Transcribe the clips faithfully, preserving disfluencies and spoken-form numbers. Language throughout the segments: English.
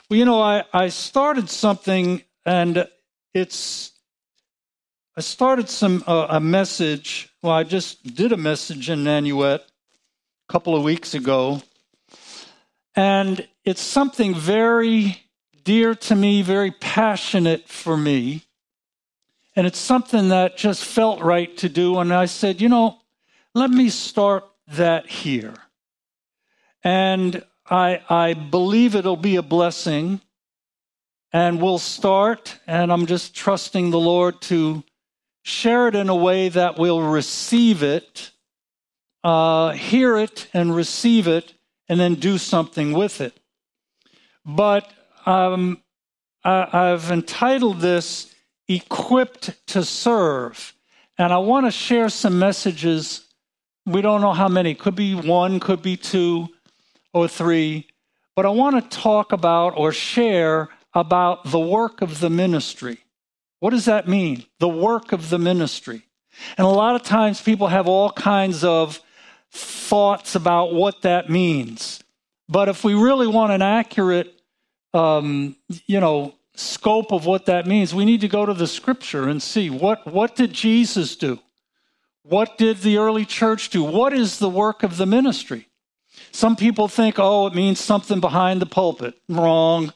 Well, you know, I, I started something, and it's, I started some uh, a message. Well, I just did a message in Nanuet a couple of weeks ago, and it's something very dear to me, very passionate for me, and it's something that just felt right to do, and I said, you know, let me start that here. And I, I believe it'll be a blessing, and we'll start, and I'm just trusting the Lord to share it in a way that we'll receive it, uh, hear it and receive it, and then do something with it. But um, I, I've entitled this, Equipped to Serve, and I want to share some messages. We don't know how many. Could be one, could be two, or three, but I want to talk about or share about the work of the ministry. What does that mean? The work of the ministry. And a lot of times people have all kinds of thoughts about what that means. But if we really want an accurate, um, you know, scope of what that means, we need to go to the scripture and see what, what did Jesus do? What did the early church do? What is the work of the ministry? Some people think, oh, it means something behind the pulpit. Wrong.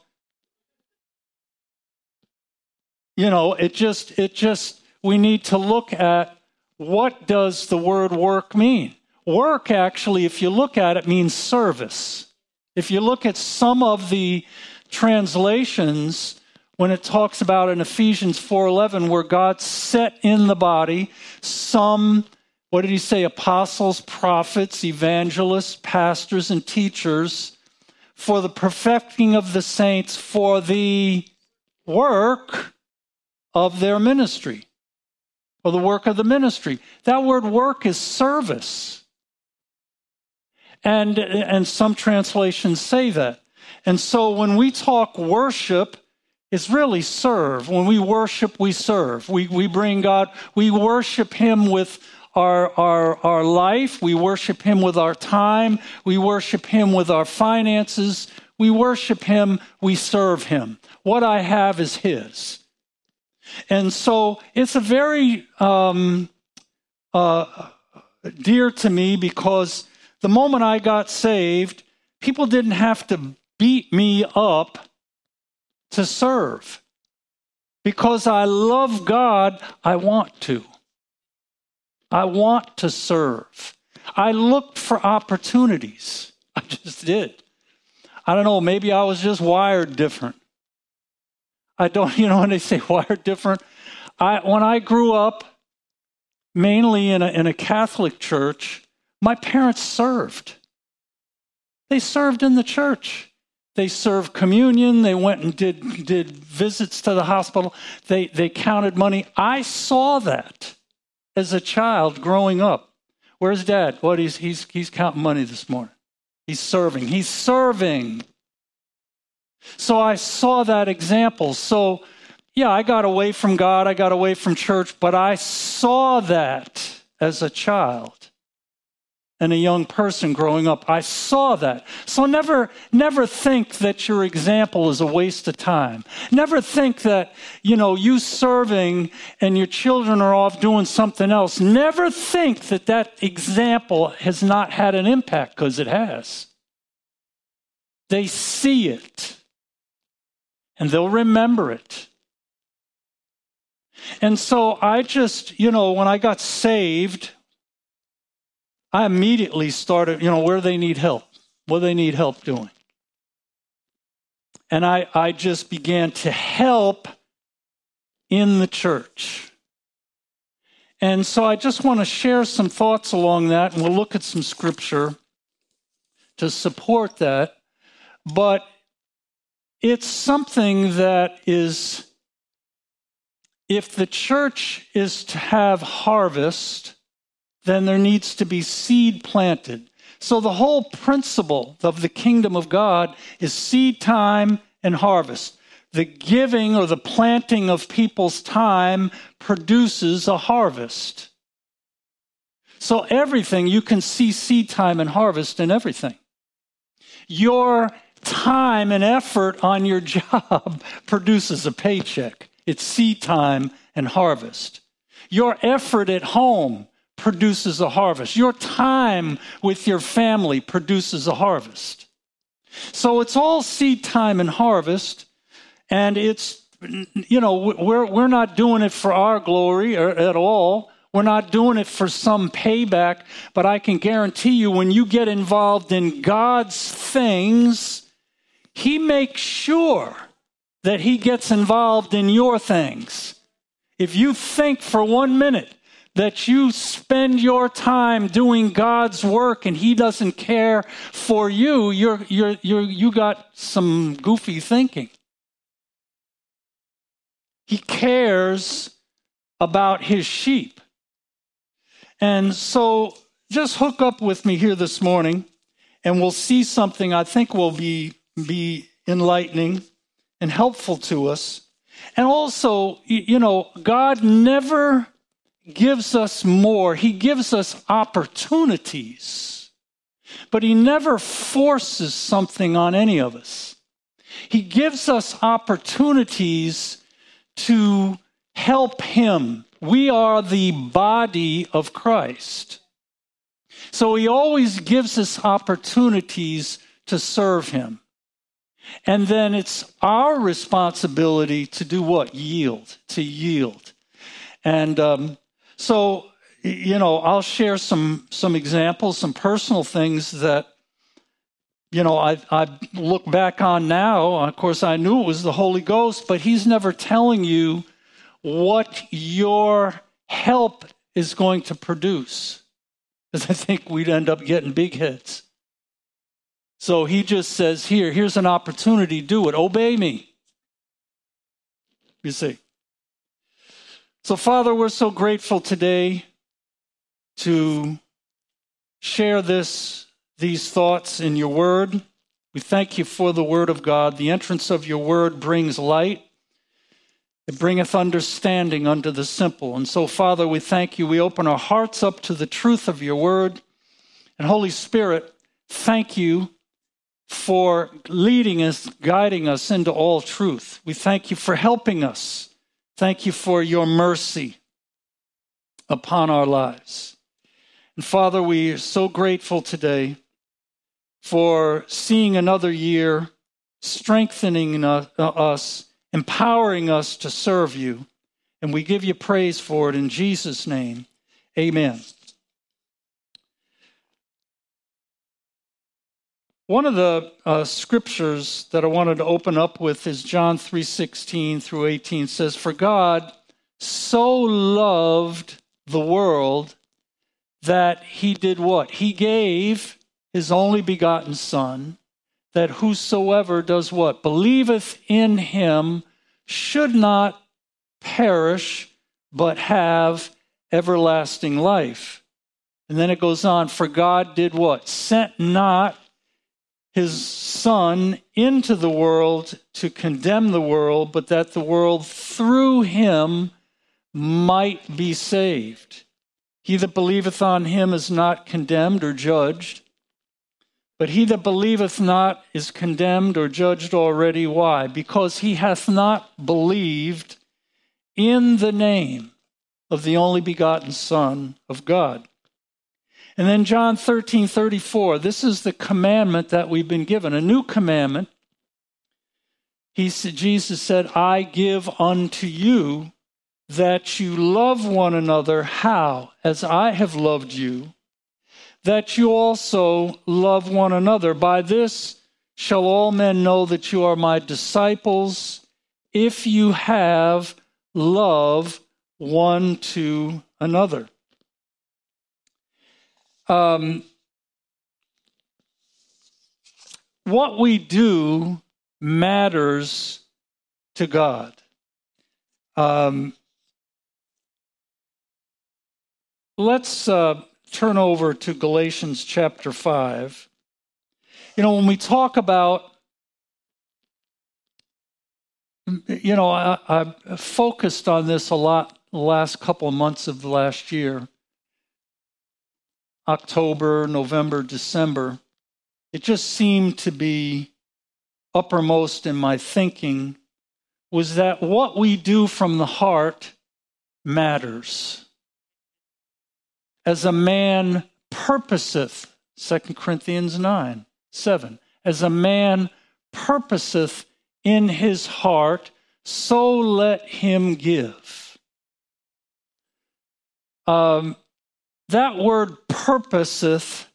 You know, it just, it just, we need to look at what does the word work mean? Work, actually, if you look at it, means service. If you look at some of the translations, when it talks about in Ephesians four eleven, where God set in the body some, what did he say? Apostles, prophets, evangelists, pastors, and teachers for the perfecting of the saints, for the work of their ministry, or the work of the ministry. That word work is service. And, and some translations say that. And so when we talk worship, it's really serve. When we worship, we serve. We, we bring God, we worship him with Our, our, our life, we worship him with our time, we worship him with our finances, we worship him, we serve him. What I have is his. And so it's a very um, uh, dear to me, because the moment I got saved, people didn't have to beat me up to serve. Because I love God, I want to. I want to serve. I looked for opportunities. I just did. I don't know, maybe I was just wired different. I don't, you know, when they say wired different, I when I grew up, mainly in a, in a Catholic church, my parents served. They served in the church. They served communion. They went and did, did visits to the hospital. They, they counted money. I saw that as a child growing up. Where's Dad? What, he's, he's, he's counting money this morning. He's serving. He's serving. So I saw that example. So, yeah, I got away from God. I got away from church, but I saw that as a child and a young person growing up. I saw that. So never, never think that your example is a waste of time. Never think that, you know, you serving and your children are off doing something else. Never think that that example has not had an impact, because it has. They see it and they'll remember it. And so I just, you know, when I got saved, I immediately started, you know, where they need help, what they need help doing. And I, I just began to help in the church. And so I just want to share some thoughts along that, and we'll look at some scripture to support that. But it's something that is, if the church is to have harvest, then there needs to be seed planted. So the whole principle of the kingdom of God is seed time and harvest. The giving or the planting of people's time produces a harvest. So everything, you can see seed time and harvest in everything. Your time and effort on your job produces a paycheck. It's seed time and harvest. Your effort at home produces a harvest. Your time with your family produces a harvest. So it's all seed time and harvest, and it's, you know, we're we're not doing it for our glory or, at all. We're not doing it for some payback, but I can guarantee you when you get involved in God's things, He makes sure that He gets involved in your things. If you think for one minute that you spend your time doing God's work and He doesn't care for you, you're, you're, you're, you got some goofy thinking. He cares about His sheep. And so just hook up with me here this morning and we'll see something I think will be, be enlightening and helpful to us. And also, you know, God never gives us more. He gives us opportunities, but He never forces something on any of us. He gives us opportunities to help Him. We are the body of Christ. So He always gives us opportunities to serve Him. And then it's our responsibility to do what? Yield, to yield. And um, so, you know, I'll share some some examples, some personal things that, you know, I, I look back on now. Of course, I knew it was the Holy Ghost, but He's never telling you what your help is going to produce. Because I think we'd end up getting big heads. So He just says, here, here's an opportunity, do it, obey me. You see. So Father, we're so grateful today to share this, these thoughts in your word. We thank you for the word of God. The entrance of your word brings light. It bringeth understanding unto the simple. And so, Father, we thank you. We open our hearts up to the truth of your word. And Holy Spirit, thank you for leading us, guiding us into all truth. We thank you for helping us. Thank you for your mercy upon our lives. And Father, we are so grateful today for seeing another year, strengthening us, empowering us to serve you. And we give you praise for it in Jesus' name. Amen. One of the uh, scriptures that I wanted to open up with is John three sixteen through eighteen. It says, "For God so loved the world that He did what? He gave His only begotten Son, that whosoever does what? Believeth in Him should not perish, but have everlasting life." And then it goes on, "For God did what? Sent not His Son into the world to condemn the world, but that the world through Him might be saved. He that believeth on Him is not condemned or judged, but he that believeth not is condemned or judged already." Why? Because he hath not believed in the name of the only begotten Son of God. And then John thirteen thirty-four, this is the commandment that we've been given, a new commandment. He said, Jesus said, "I give unto you that you love one another." How? "As I have loved you, that you also love one another. By this shall all men know that you are my disciples, if you have love one to another." Um, what we do matters to God. Um, let's uh, turn over to Galatians chapter five. You know, when we talk about, you know, I, I focused on this a lot the last couple of months of the last year. October, November, December, it just seemed to be uppermost in my thinking was that what we do from the heart matters. As a man purposeth, Second Corinthians nine, seven, as a man purposeth in his heart, so let him give. Um, that word purposeth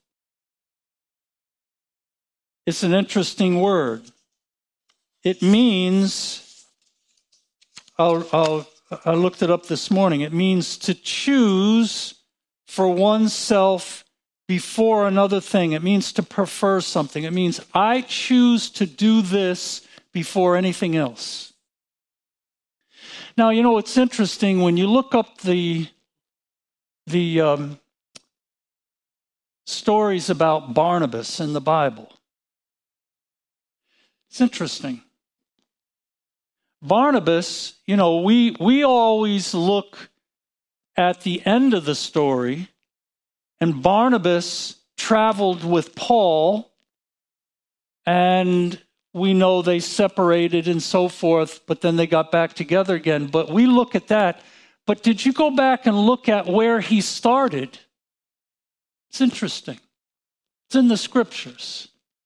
is an interesting word. It means, I'll, I'll, I looked it up this morning, it means to choose for oneself before another thing. It means to prefer something. It means I choose to do this before anything else. Now, you know, it's interesting when you look up the, the um, stories about Barnabas in the Bible. It's interesting. Barnabas, you know, we, we always look at the end of the story, and Barnabas traveled with Paul, and we know they separated and so forth, but then they got back together again. But we look at that. But did you go back and look at where he started? It's interesting. It's in the scriptures.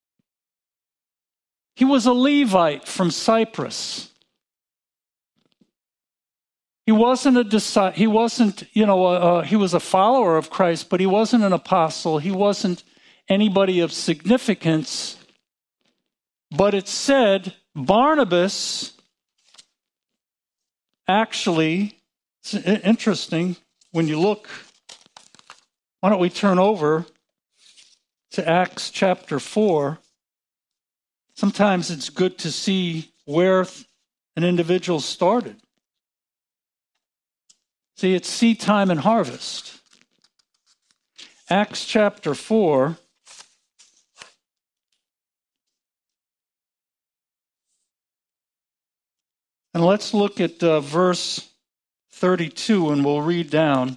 He was a Levite from Cyprus. He wasn't a disciple. He wasn't, you know, uh, he was a follower of Christ, but he wasn't an apostle. He wasn't anybody of significance. But it said Barnabas, actually, it's interesting when you look. Why don't we turn over to Acts chapter four? Sometimes it's good to see where an individual started. See, it's seed time and harvest. Acts chapter four. And let's look at uh, verse thirty-two, and we'll read down.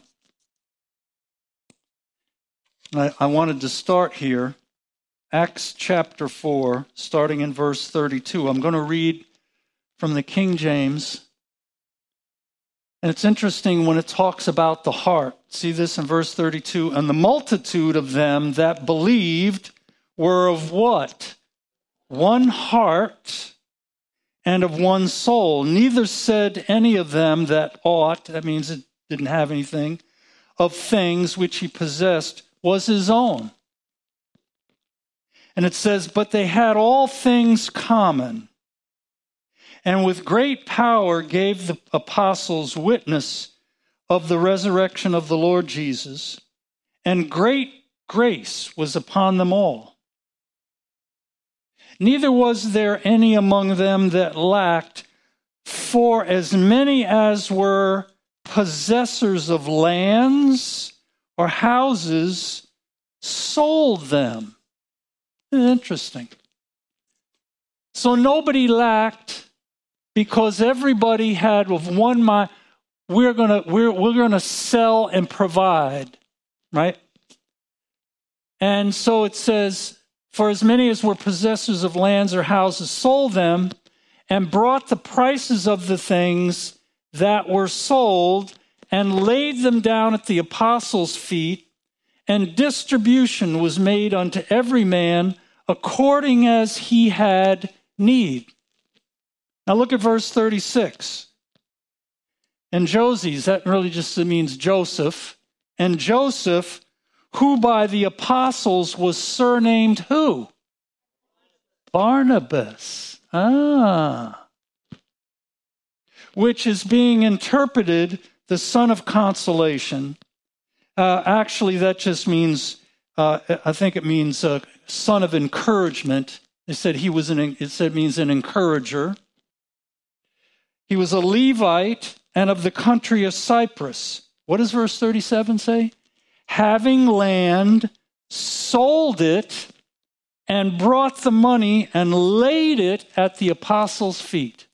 I, I wanted to start here. Acts chapter four, starting in verse thirty-two. I'm going to read from the King James. And it's interesting when it talks about the heart. See this in verse thirty-two. And the multitude of them that believed were of what? One heart and of one soul. Neither said any of them that ought, that means it didn't have anything, of things which he possessed was his own. And it says, but they had all things common, and with great power gave the apostles witness of the resurrection of the Lord Jesus, and great grace was upon them all. Neither was there any among them that lacked, for as many as were possessors of lands or houses sold them. Interesting. So nobody lacked, because everybody had with one mind, we're gonna we're we're gonna sell and provide, right? And so it says, for as many as were possessors of lands or houses sold them, and brought the prices of the things that were sold, and laid them down at the apostles' feet, and distribution was made unto every man according as he had need. Now look at verse thirty-six. And Joses, that really just means Joseph. And Joseph, who by the apostles was surnamed who? Barnabas. Ah. Which is being interpreted the son of consolation. Uh, actually, that just means, uh, I think it means uh, son of encouragement. It said he was an, it said means an encourager. He was a Levite and of the country of Cyprus. What does verse thirty-seven say? Having land, sold it, and brought the money and laid it at the apostles' feet.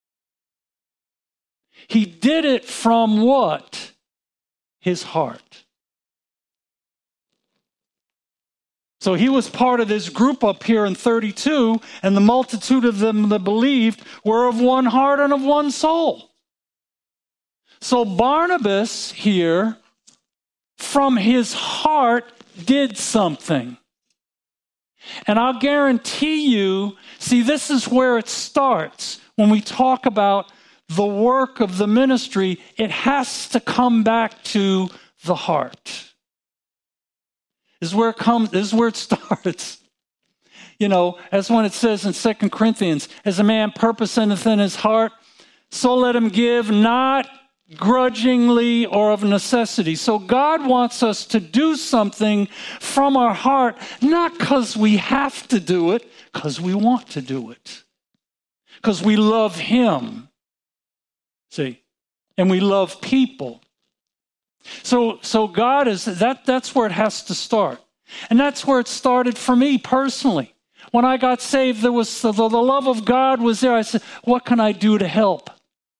He did it from what? His heart. So he was part of this group up here in thirty-two, and the multitude of them that believed were of one heart and of one soul. So Barnabas here, from his heart, did something. And I'll guarantee you, see, this is where it starts. When we talk about the work of the ministry, it has to come back to the heart. This is where it comes, this is where it starts. You know, as when it says in Second Corinthians, as a man purposeth in his heart, so let him give, not grudgingly or of necessity. So God wants us to do something from our heart, not because we have to do it, because we want to do it. Because we love him. See? And we love people. So, so God is, that, that's where it has to start. And that's where it started for me personally. When I got saved, there was the, the love of God was there. I said, what can I do to help?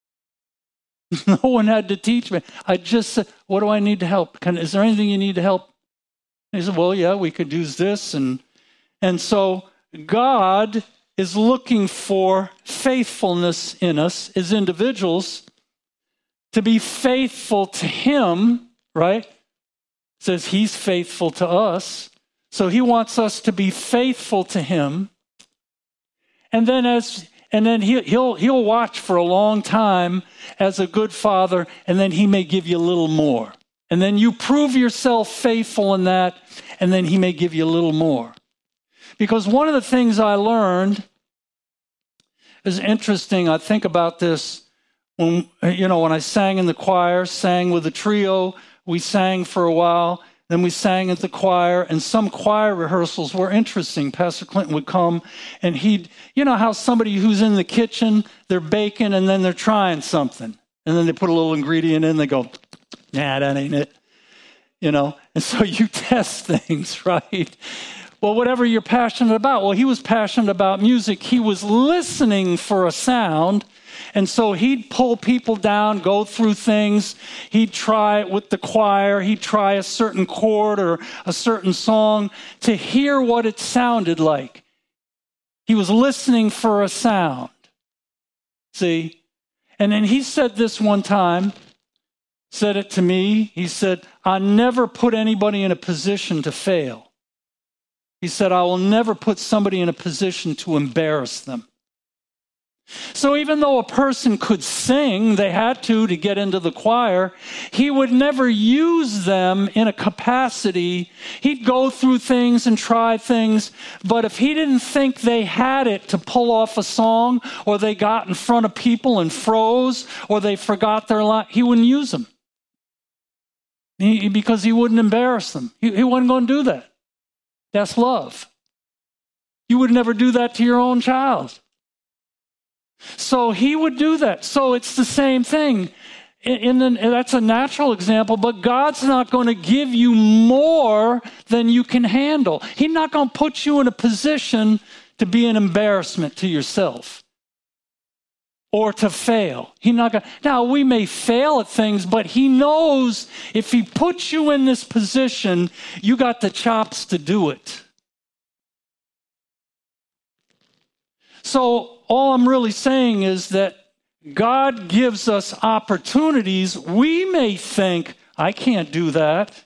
No one had to teach me. I just said, what do I need to help? Can, is there anything you need to help? And he said, well, yeah, we could use this. And, and so God is looking for faithfulness in us as individuals, to be faithful to him, right? It says he's faithful to us. So he wants us to be faithful to him. And then as and then he, he'll he'll watch for a long time as a good father, and then he may give you a little more. And then you prove yourself faithful in that, and then he may give you a little more. Because one of the things I learned is interesting. I think about this. When, you know, when I sang in the choir, sang with a trio, we sang for a while, then we sang at the choir, and some choir rehearsals were interesting. Pastor Clinton would come, and he'd, you know how somebody who's in the kitchen, they're baking, and then they're trying something. And then they put a little ingredient in, they go, nah, that ain't it. You know, and so you test things, right? Well, whatever you're passionate about. Well, he was passionate about music. He was listening for a sound. And so he'd pull people down, go through things. He'd try it with the choir. He'd try a certain chord or a certain song to hear what it sounded like. He was listening for a sound. See? And then he said this one time, said it to me. He said, I never put anybody in a position to fail. He said, I will never put somebody in a position to embarrass them. So even though a person could sing, they had to to get into the choir, he would never use them in a capacity. He'd go through things and try things, but if he didn't think they had it to pull off a song, or they got in front of people and froze, or they forgot their line, he wouldn't use them. He, because he wouldn't embarrass them. He, he wasn't going to do that. That's love. You would never do that to your own child. So he would do that. So it's the same thing. In, in the, that's a natural example, but God's not going to give you more than you can handle. He's not going to put you in a position to be an embarrassment to yourself or to fail. He's not going. Now, we may fail at things, but he knows if he puts you in this position, you got the chops to do it. So all I'm really saying is that God gives us opportunities. We may think, I can't do that.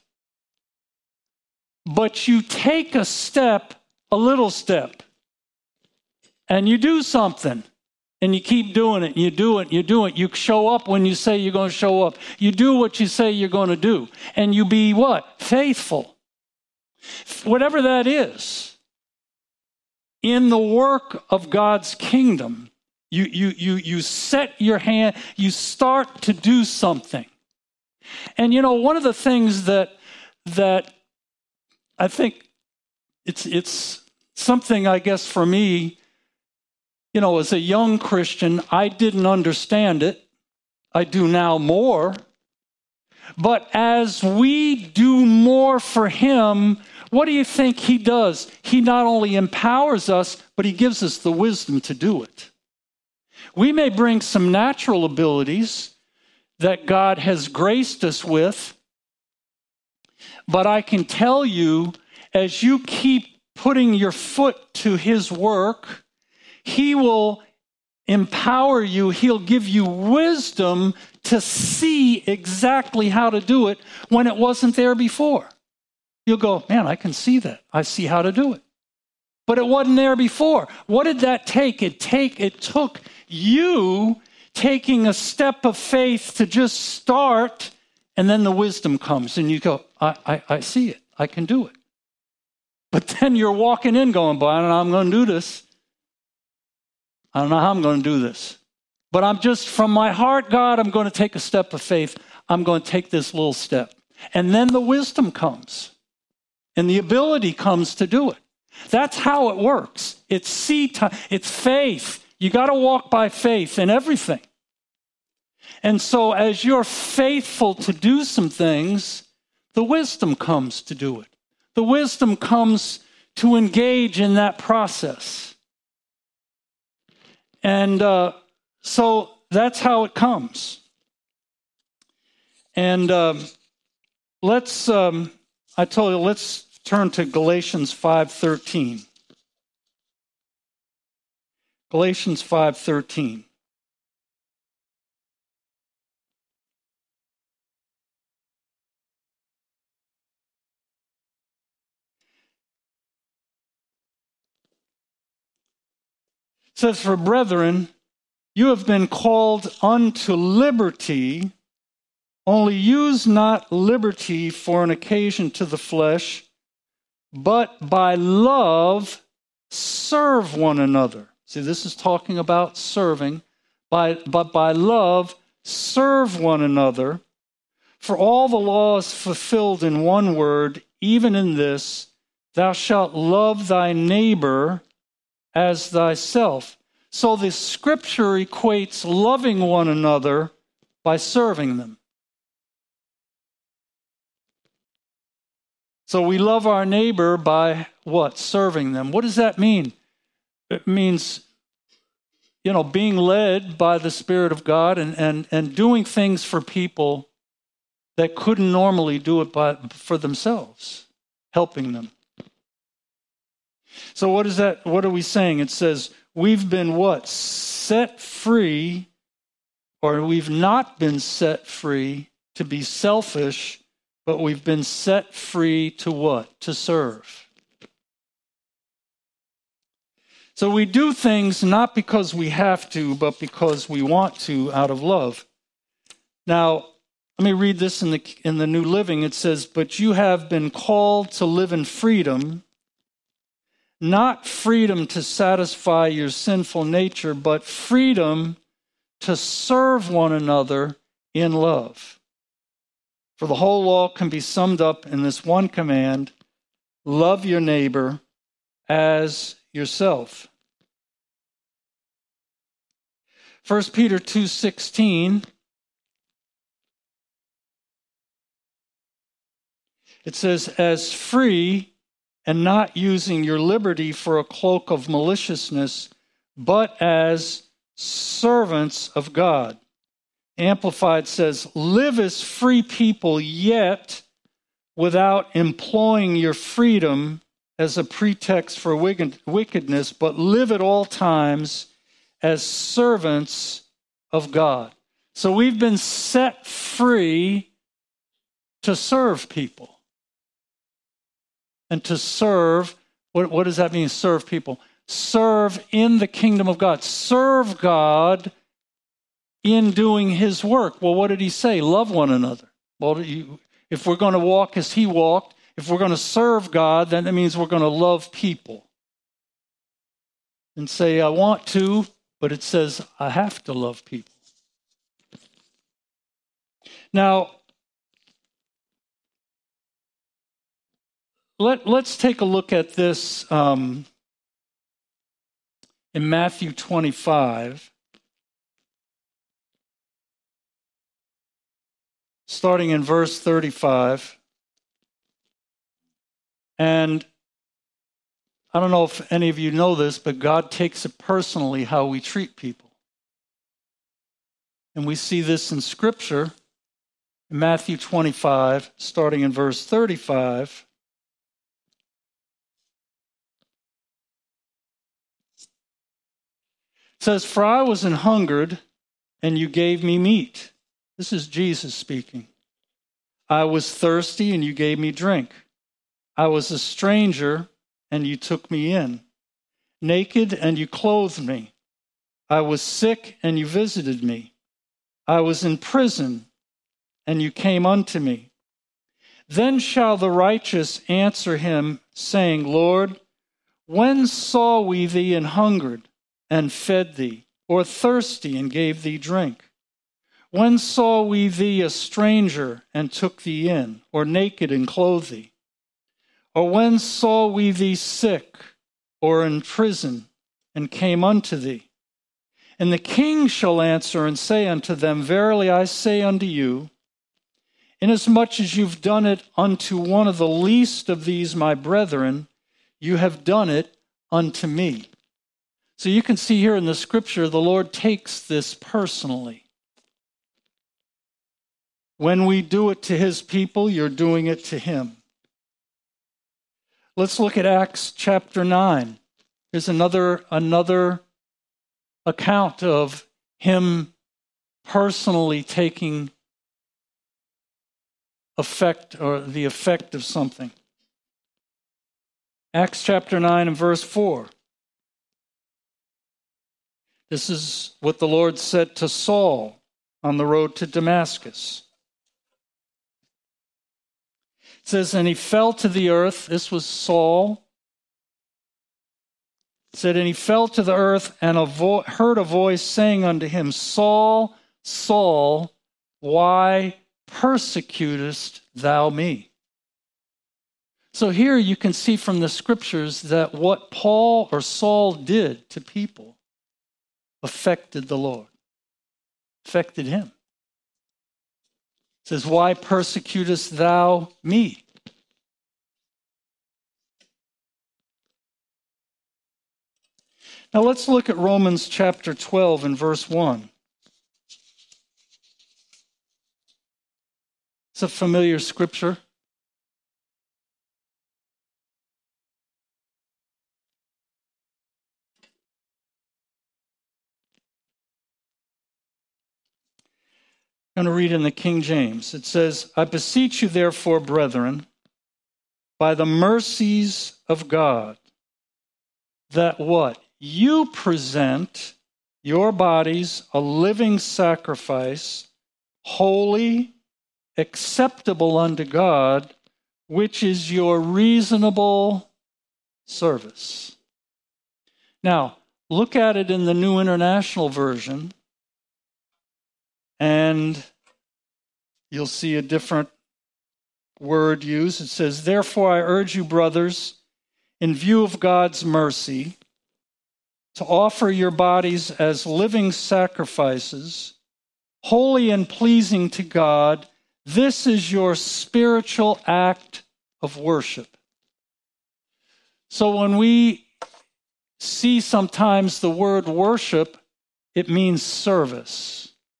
But you take a step, a little step, and you do something. And you keep doing it, you do it, you do it. You show up when you say you're going to show up. You do what you say you're going to do. And you be what? Faithful. Whatever that is. In the work of God's kingdom, you, you, you, you set your hand, you start to do something. And you know, one of the things that that I think it's it's something, I guess, for me, you know, as a young Christian, I didn't understand it. I do now more. But as we do more for him, what do you think he does? He not only empowers us, but he gives us the wisdom to do it. We may bring some natural abilities that God has graced us with, but I can tell you, as you keep putting your foot to his work, he will empower you. He'll give you wisdom to see exactly how to do it when it wasn't there before. You'll go, man, I can see that. I see how to do it. But it wasn't there before. What did that take? It take it took you taking a step of faith to just start, and then the wisdom comes, and you go, I, I, I see it. I can do it. But then you're walking in going, but I don't know how I'm going to do this. I don't know how I'm going to do this. But I'm just, from my heart, God, I'm going to take a step of faith. I'm going to take this little step. And then the wisdom comes. And the ability comes to do it. That's how it works. It's seed time. It's faith. You got to walk by faith in everything. And so as you're faithful to do some things, the wisdom comes to do it. The wisdom comes to engage in that process. And uh, so that's how it comes. And uh, let's, um, I told you, let's turn to Galatians five thirteen. Galatians five thirteen. It says, for brethren, you have been called unto liberty, only use not liberty for an occasion to the flesh, but by love serve one another. See, this is talking about serving. By, but by love serve one another. For all the law is fulfilled in one word, even in this, thou shalt love thy neighbor as thyself. So the scripture equates loving one another by serving them. So we love our neighbor by what? Serving them. What does that mean? It means, you know, being led by the Spirit of God and, and, and doing things for people that couldn't normally do it by, for themselves, helping them. So what is that? What are we saying? It says we've been what? Set free, or we've not been set free to be selfish, but we've been set free to what? To serve. So we do things not because we have to, but because we want to out of love. Now, let me read this in the, in the New Living. It says, but you have been called to live in freedom, not freedom to satisfy your sinful nature, but freedom to serve one another in love. For the whole law can be summed up in this one command: love your neighbor as yourself. First Peter two sixteen. It says, as free and not using your liberty for a cloak of maliciousness, but as servants of God. Amplified says, live as free people, yet without employing your freedom as a pretext for wickedness, but live at all times as servants of God. So we've been set free to serve people. And to serve, what, what does that mean, serve people? Serve in the kingdom of God. Serve God in doing his work. Well, what did he say? Love one another. Well, you, if we're going to walk as he walked, if we're going to serve God, then that means we're going to love people. And say, I want to, but it says I have to love people. Now, let, let's take a look at this um, in Matthew twenty-five. Starting in verse thirty-five. And I don't know if any of you know this, but God takes it personally how we treat people. And we see this in Scripture, in Matthew twenty-five, starting in verse thirty-five. says, "For I was an hungered, and you gave me meat." This is Jesus speaking. "I was thirsty, and you gave me drink. I was a stranger, and you took me in. Naked, and you clothed me. I was sick, and you visited me. I was in prison, and you came unto me. Then shall the righteous answer him, saying, Lord, when saw we thee an hungered, and fed thee, or thirsty, and gave thee drink? When saw we thee a stranger, and took thee in, or naked, and clothed thee? Or when saw we thee sick, or in prison, and came unto thee? And the king shall answer and say unto them, Verily I say unto you, inasmuch as you've done it unto one of the least of these my brethren, you have done it unto me. So you can see here in the scripture, the Lord takes this personally. When we do it to his people, you're doing it to him. Let's look at Acts chapter nine. Here's another, another account of him personally taking effect, or the effect of something. Acts chapter nine and verse four. This is what the Lord said to Saul on the road to Damascus. It says, and he fell to the earth. This was Saul. It said, and he fell to the earth and a vo- heard a voice saying unto him, Saul, Saul, why persecutest thou me? So here you can see from the scriptures that what Paul or Saul did to people affected the Lord, affected him. It says, why persecutest thou me? Now let's look at Romans chapter twelve and verse one. It's a familiar scripture. I'm going to read in the King James. It says, I beseech you therefore, brethren, by the mercies of God, that what? You present your bodies a living sacrifice, holy, acceptable unto God, which is your reasonable service. Now, look at it in the New International Version, and you'll see a different word used. It says, therefore I urge you, brothers, in view of God's mercy, to offer your bodies as living sacrifices, holy and pleasing to God. This is your spiritual act of worship. So when we see sometimes the word worship, it means service.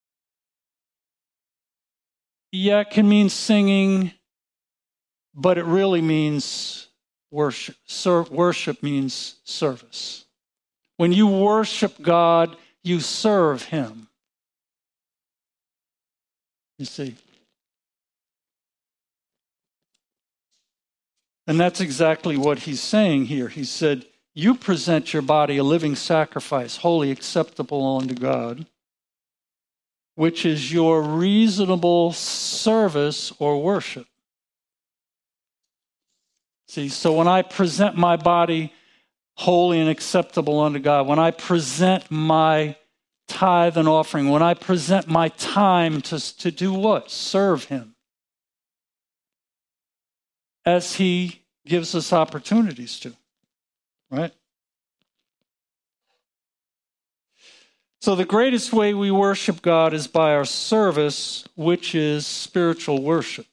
Yeah, it can mean singing, but it really means worship. Ser- worship means service. When you worship God, you serve him. You see? And that's exactly what he's saying here. He said, you present your body a living sacrifice, holy, acceptable unto God, which is your reasonable service or worship. See, so when I present my body holy and acceptable unto God, when I present my tithe and offering, when I present my time to, to do what? Serve him. As he gives us opportunities to, right? So the greatest way we worship God is by our service, which is spiritual worship.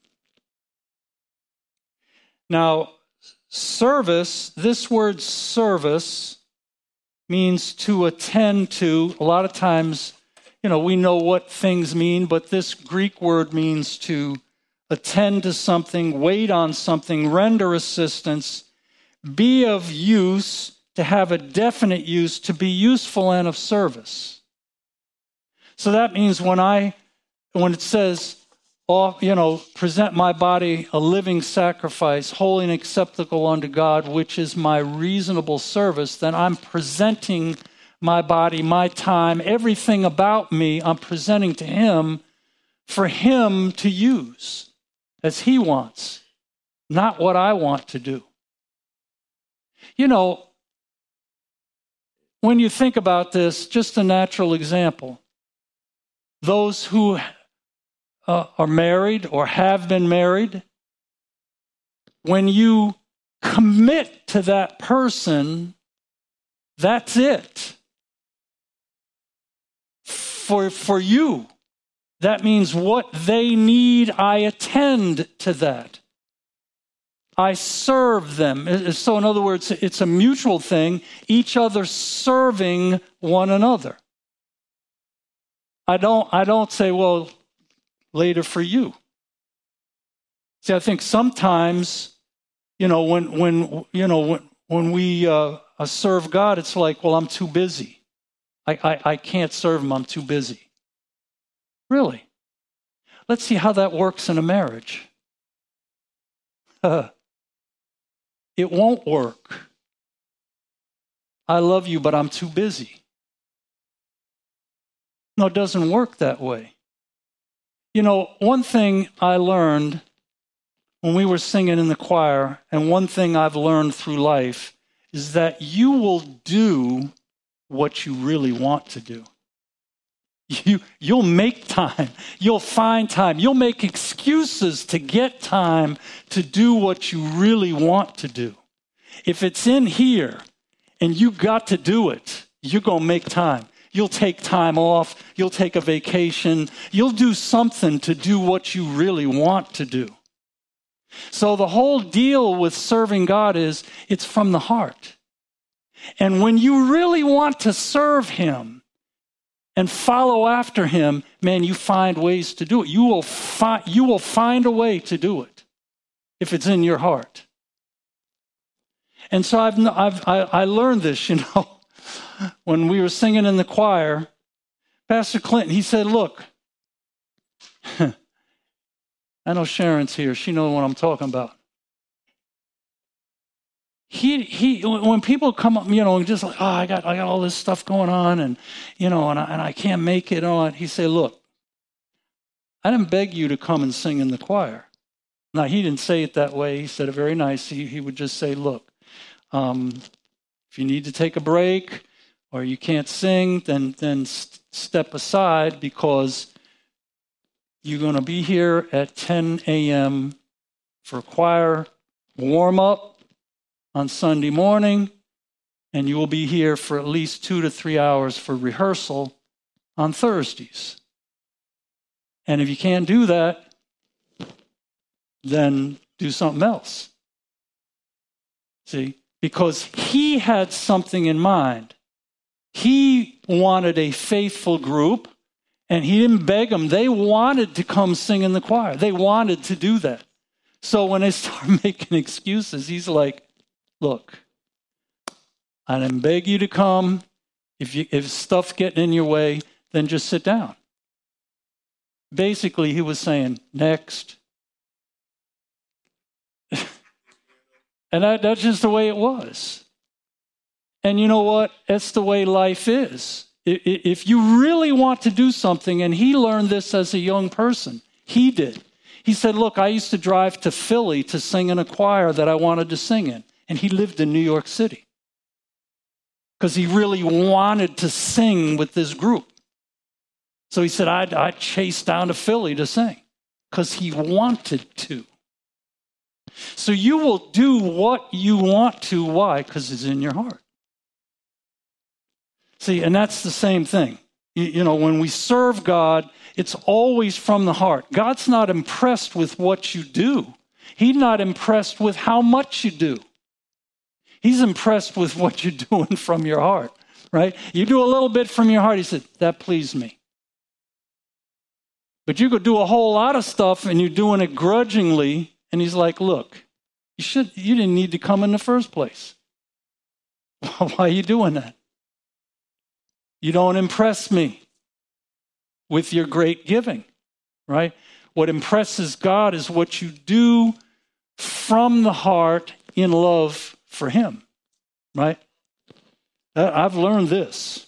Now, service, this word service means to attend to. A lot of times, you know, we know what things mean, but this Greek word means to attend to something, wait on something, render assistance, be of use, to have a definite use, to be useful and of service. So that means when I, when it says, oh, you know, present my body a living sacrifice, holy and acceptable unto God, which is my reasonable service, then I'm presenting my body, my time, everything about me, I'm presenting to him for him to use as he wants, not what I want to do. You know, when you think about this, just a natural example, those who uh, are married or have been married, when you commit to that person, that's it. For, for you, that means what they need, I attend to that. I serve them. So in other words, it's a mutual thing, each other serving one another. I don't, I don't say, well, later for you. See, I think sometimes, you know, when, when you know, when, when we uh, serve God, it's like, well, I'm too busy. I, I, I can't serve him, I'm too busy. Really? Let's see how that works in a marriage. It won't work. I love you, but I'm too busy. No, it doesn't work that way. You know, one thing I learned when we were singing in the choir, and one thing I've learned through life, is that you will do what you really want to do. You, you'll make time. You'll find time. You'll make excuses to get time to do what you really want to do. If it's in here and you got to do it, you're going to make time. You'll take time off. You'll take a vacation. You'll do something to do what you really want to do. So the whole deal with serving God is it's from the heart. And when you really want to serve him and follow after him, man, you find ways to do it. You will, fi- you will find a way to do it if it's in your heart. And so I've, I've, I, I learned this, you know, when we were singing in the choir, Pastor Clinton, he said, look, I know Sharon's here. She knows what I'm talking about. He he. When people come up, you know, just like, oh, I got I got all this stuff going on, and you know, and I, and I can't make it on. He said, look, I didn't beg you to come and sing in the choir. Now he didn't say it that way. He said it very nice. He he would just say, look, um, if you need to take a break or you can't sing, then then st- step aside because you're going to be here at ten a.m. for choir warm up on Sunday morning, and you will be here for at least two to three hours for rehearsal on Thursdays. And if you can't do that, then do something else. See? Because he had something in mind. He wanted a faithful group, and he didn't beg them. They wanted to come sing in the choir. They wanted to do that. So when they start making excuses, he's like, look, I didn't beg you to come. If you, if stuff's getting in your way, then just sit down. Basically, he was saying, next. And that, that's just the way it was. And you know what? That's the way life is. If you really want to do something, and he learned this as a young person, he did. He said, look, I used to drive to Philly to sing in a choir that I wanted to sing in. And he lived in New York City because he really wanted to sing with this group. So he said, I'd, I'd chase down to Philly to sing because he wanted to. So you will do what you want to. Why? Because it's in your heart. See, and that's the same thing. You, you know, when we serve God, it's always from the heart. God's not impressed with what you do. He's not impressed with how much you do. He's impressed with what you're doing from your heart, right? You do a little bit from your heart. He said, that pleased me. But you could do a whole lot of stuff and you're doing it grudgingly. And he's like, look, you should, you didn't need to come in the first place. Why are you doing that? You don't impress me with your great giving, right? What impresses God is what you do from the heart in love for him, right? I've learned this.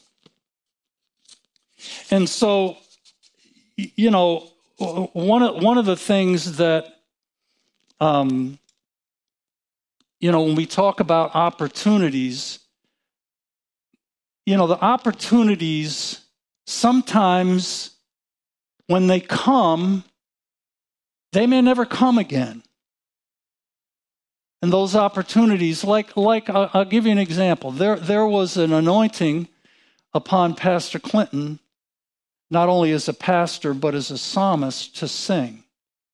And so, you know, one of, one of the things that, um, you know, when we talk about opportunities, you know, the opportunities, sometimes when they come, they may never come again. And those opportunities, like, like I'll, I'll give you an example. There, there was an anointing upon Pastor Clinton, not only as a pastor, but as a psalmist, to sing.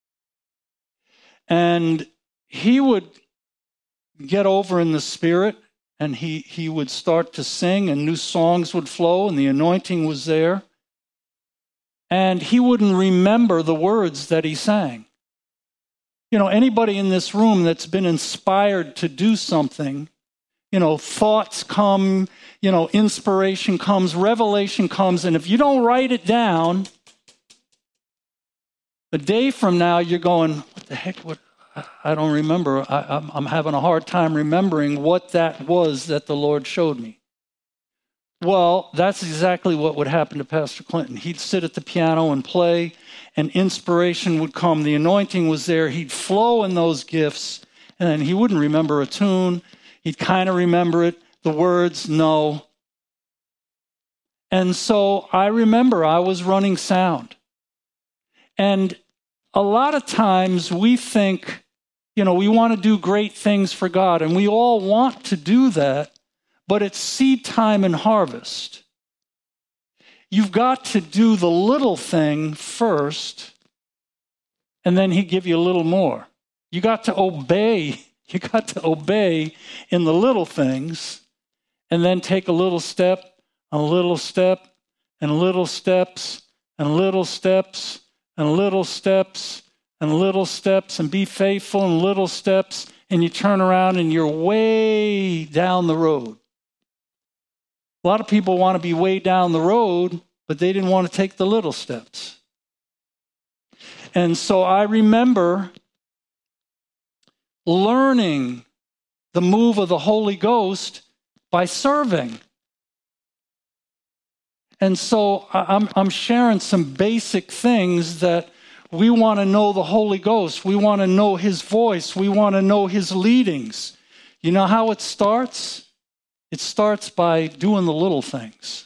And he would get over in the Spirit, and he, he would start to sing, and new songs would flow, and the anointing was there. And he wouldn't remember the words that he sang. You know, anybody in this room that's been inspired to do something, you know, thoughts come, you know, inspiration comes, revelation comes, and if you don't write it down, a day from now you're going, what the heck, what? I don't remember. I, I'm, I'm having a hard time remembering what that was that the Lord showed me. Well, that's exactly what would happen to Pastor Clinton. He'd sit at the piano and play, and inspiration would come. The anointing was there. He'd flow in those gifts, and then he wouldn't remember a tune. He'd kind of remember it. The words, no. And so I remember I was running sound. And a lot of times we think, you know, we want to do great things for God, and we all want to do that, but it's seed time and harvest. You've got to do the little thing first, and then he'll give you a little more. You got to obey. You got to obey in the little things, and then take a little step, a little step, and little steps, and little steps, and little steps, and little steps, and be faithful in little steps, and you turn around and you're way down the road. A lot of people want to be way down the road, but they didn't want to take the little steps. And so I remember learning the move of the Holy Ghost by serving. And so I'm, I'm sharing some basic things that we want to know the Holy Ghost. We want to know his voice. We want to know his leadings. You know how it starts? It starts by doing the little things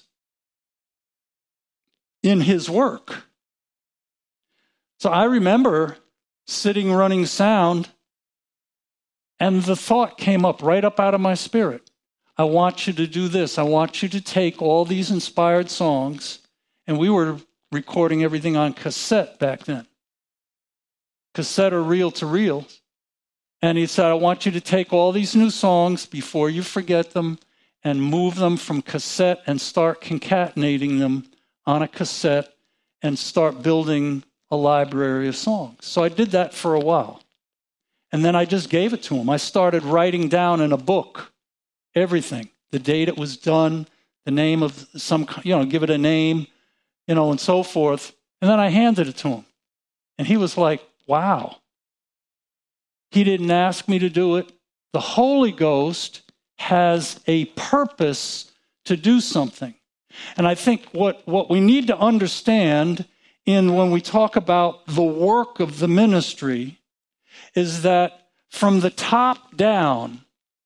in his work. So I remember sitting running sound, and the thought came up right up out of my spirit. I want you to do this. I want you to take all these inspired songs, and we were recording everything on cassette back then. Cassette or reel to reel. And he said, I want you to take all these new songs before you forget them and move them from cassette and start concatenating them on a cassette and start building a library of songs. So I did that for a while. And then I just gave it to him. I started writing down in a book everything, the date it was done, the name of some, you know, give it a name, you know, and so forth. And then I handed it to him. And he was like, wow. He didn't ask me to do it. The Holy Ghost has a purpose to do something. And I think what, what we need to understand in when we talk about the work of the ministry is that from the top down,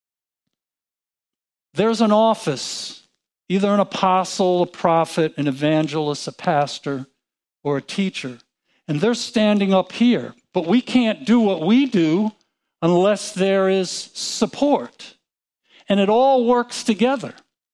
there's an office, either an apostle, a prophet, an evangelist, a pastor, or a teacher. And they're standing up here. But we can't do what we do unless there is support. And it all works together.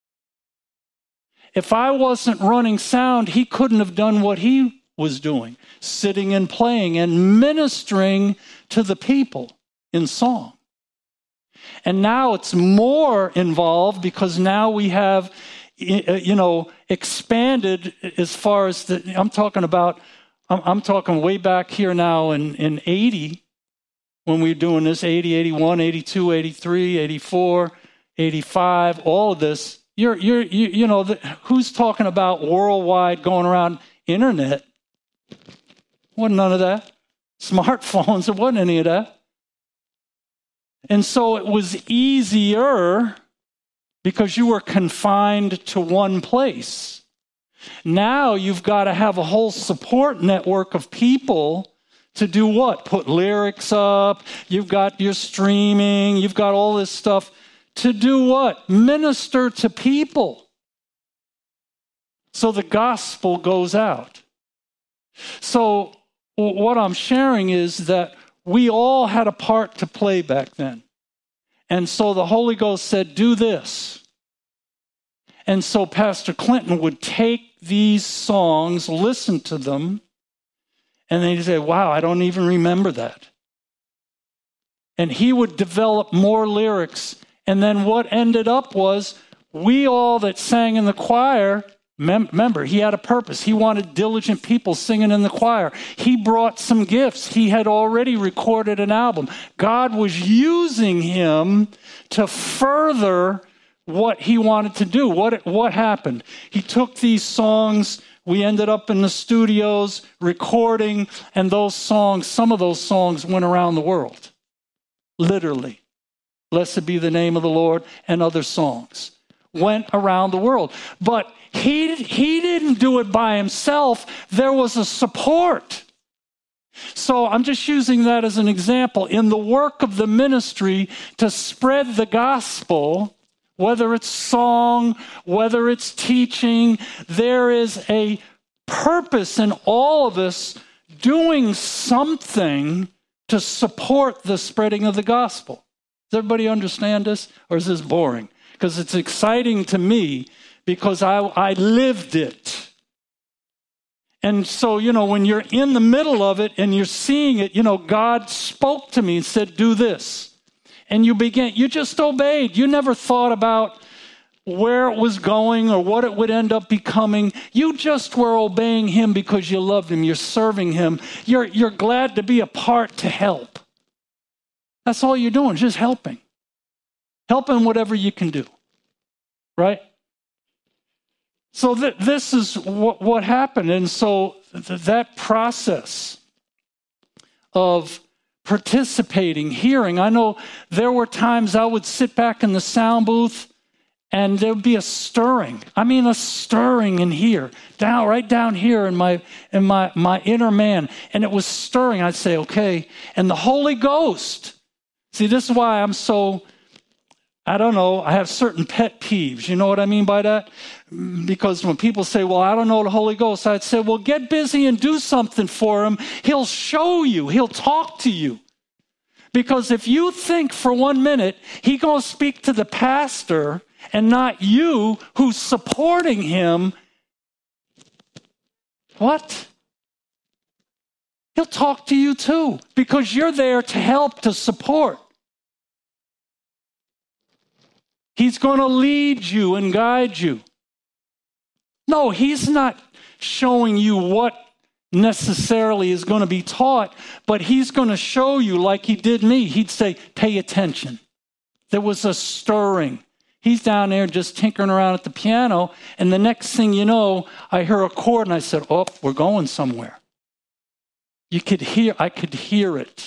If I wasn't running sound, he couldn't have done what he was doing, sitting and playing and ministering to the people in song. And now it's more involved because now we have, you know, expanded as far as the, I'm talking about, I'm, I'm talking way back here now in, in eighty, when we were doing this, eighty, eighty-one, eighty-two, eighty-three, eighty-four, eighty-five, all of this. You're, you're, you, you know, the, who's talking about worldwide going around internet? Wasn't none of that. Smartphones, there wasn't any of that. And so it was easier because you were confined to one place. Now you've got to have a whole support network of people to do what? Put lyrics up. You've got your streaming. You've got all this stuff. To do what? Minister to people. So the gospel goes out. So what I'm sharing is that we all had a part to play back then. And so the Holy Ghost said, do this. And so Pastor Clinton would take these songs, listen to them, and then he'd say, wow, I don't even remember that. And he would develop more lyrics. And then what ended up was, we all that sang in the choir, mem- remember, he had a purpose. He wanted diligent people singing in the choir. He brought some gifts. He had already recorded an album. God was using him to further what he wanted to do. What, what happened? He took these songs. We ended up in the studios recording, and those songs, some of those songs went around the world. Literally. Blessed be the name of the Lord, and other songs went around the world. But he, he didn't do it by himself. There was a support. So I'm just using that as an example. In the work of the ministry to spread the gospel, whether it's song, whether it's teaching, there is a purpose in all of us doing something to support the spreading of the gospel. Does everybody understand this? Or is this boring? Because it's exciting to me because I, I lived it. And so, you know, when you're in the middle of it and you're seeing it, you know, God spoke to me and said, do this. And you began, you just obeyed. You never thought about where it was going or what it would end up becoming. You just were obeying him because you loved him. You're serving him. You're, you're glad to be a part to help. That's all you're doing, just helping. Helping whatever you can do, right? So th- this is what, what happened. And so th- that process of participating, hearing, I know there were times I would sit back in the sound booth and there would be a stirring. I mean, a stirring in here, down, right down here in my, in my, my inner man. And it was stirring. I'd say, okay. And the Holy Ghost, see, this is why I'm so, I don't know, I have certain pet peeves. You know what I mean by that? Because when people say, well, I don't know the Holy Ghost, I'd say, well, get busy and do something for him. He'll show you. He'll talk to you. Because if you think for one minute he's going to speak to the pastor and not you who's supporting him, what? He'll talk to you too, because you're there to help, to support. He's going to lead you and guide you. No, he's not showing you what necessarily is going to be taught, but he's going to show you like he did me. He'd say, pay attention. There was a stirring. He's down there just tinkering around at the piano, and the next thing you know, I hear a chord, and I said, oh, we're going somewhere. You could hear, I could hear it.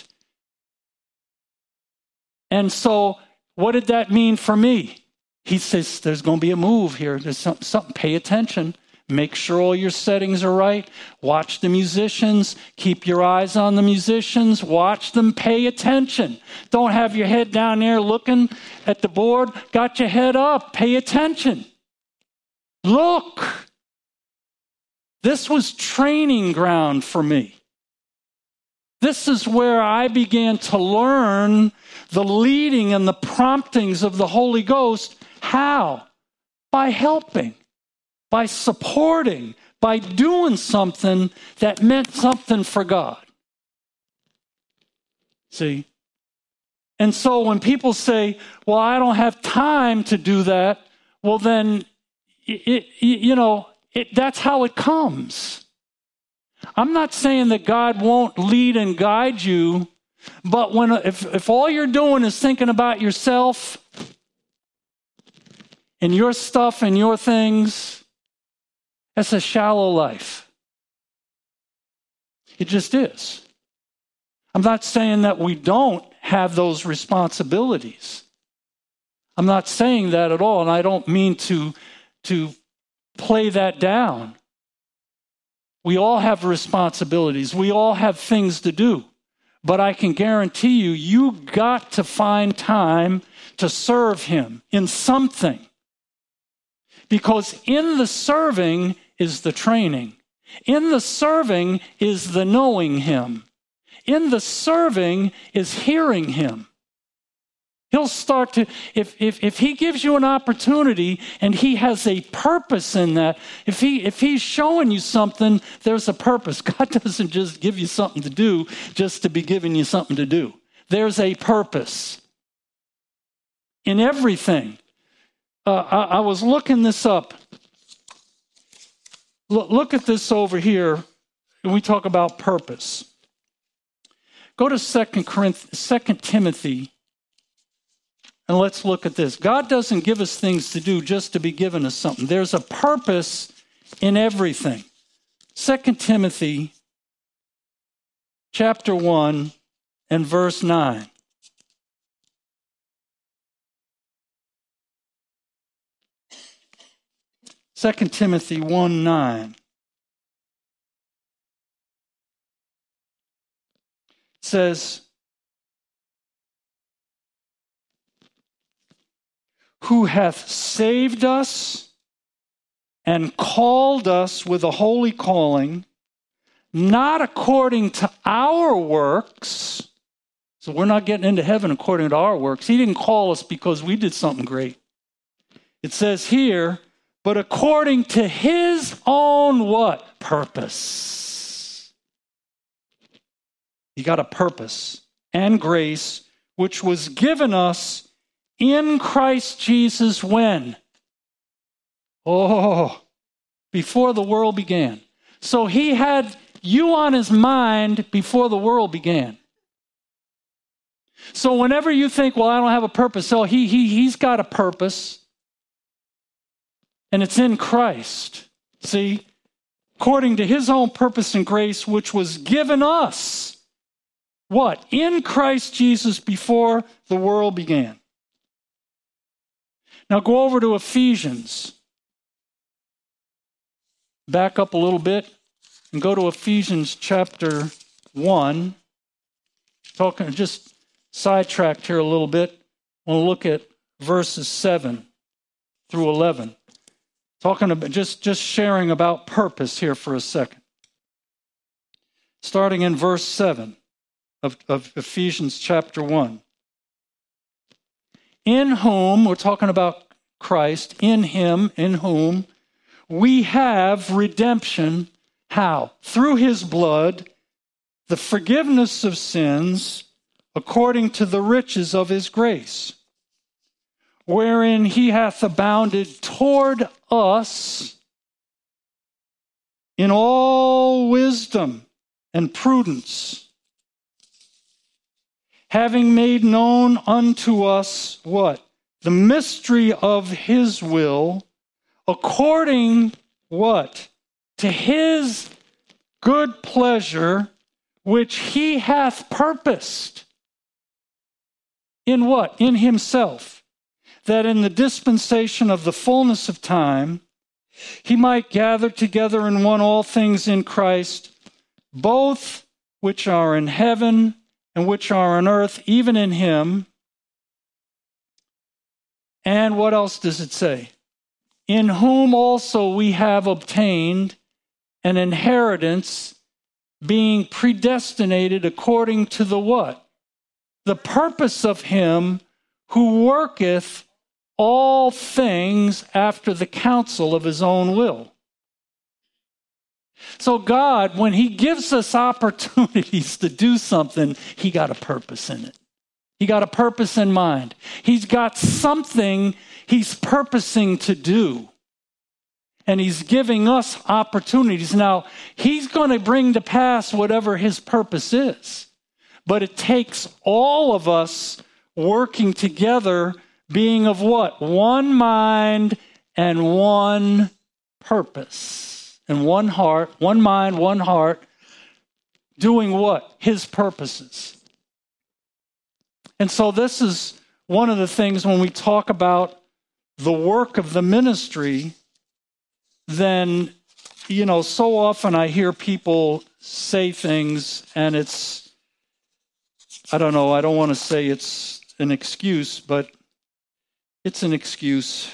And so what did that mean for me? He says, there's going to be a move here. There's something, something. Pay attention. Make sure all your settings are right. Watch the musicians. Keep your eyes on the musicians. Watch them. Pay attention. Don't have your head down there looking at the board. Got your head up. Pay attention. Look. This was training ground for me. This is where I began to learn the leading and the promptings of the Holy Ghost. How? By helping, by supporting, by doing something that meant something for God. See? And so when people say, well, I don't have time to do that, well then, it, it, you know, it, that's how it comes. I'm not saying that God won't lead and guide you, but when if, if all you're doing is thinking about yourself, and your stuff and your things, that's a shallow life. It just is. I'm not saying that we don't have those responsibilities. I'm not saying that at all, and I don't mean to, to play that down. We all have responsibilities. We all have things to do. But I can guarantee you, you got to find time to serve him in something. Because in the serving is the training. In the serving is the knowing him. In the serving is hearing him. He'll start to, if, if, if he gives you an opportunity and he has a purpose in that, if he if he's showing you something, there's a purpose. God doesn't just give you something to do just to be giving you something to do. There's a purpose in everything. Uh, I, I was looking this up. Look, look at this over here, and we talk about purpose. Go to Second Corinthians, Second Timothy. And let's look at this. God doesn't give us things to do just to be giving us something. There's a purpose in everything. Second Timothy chapter one and verse nine. Second Timothy one nine. Says, who hath saved us and called us with a holy calling, not according to our works. So we're not getting into heaven according to our works. He didn't call us because we did something great. It says here, but according to his own what? Purpose. He got a purpose and grace, which was given us in Christ Jesus when? Oh, before the world began. So he had you on his mind before the world began. So whenever you think, well, I don't have a purpose, so he, he, he's got a purpose, and it's in Christ. See, according to his own purpose and grace, which was given us, what? In Christ Jesus before the world began. Now go over to Ephesians. Back up a little bit and go to Ephesians chapter one. Talking, just sidetracked here a little bit. We'll look at verses seven through eleven. Talking about just, just sharing about purpose here for a second. Starting in verse seven of, of Ephesians chapter one. In whom, we're talking about Christ, in him, in whom, we have redemption. How? Through his blood, the forgiveness of sins, according to the riches of his grace, wherein he hath abounded toward us in all wisdom and prudence, having made known unto us what? The mystery of his will, according what? To his good pleasure, which he hath purposed. In what? In himself. That in the dispensation of the fullness of time, he might gather together in one all things in Christ, both which are in heaven and which are on earth, even in him. And what else does it say? In whom also we have obtained an inheritance, being predestinated according to the what? The purpose of him who worketh all things after the counsel of his own will. So God, when he gives us opportunities to do something, he got a purpose in it. He got a purpose in mind. He's got something he's purposing to do. And he's giving us opportunities. Now, he's going to bring to pass whatever his purpose is. But it takes all of us working together being of what? One mind and one purpose. And one heart, one mind, one heart, doing what? His purposes. And so this is one of the things when we talk about the work of the ministry, then, you know, so often I hear people say things and it's, I don't know, I don't want to say it's an excuse, but it's an excuse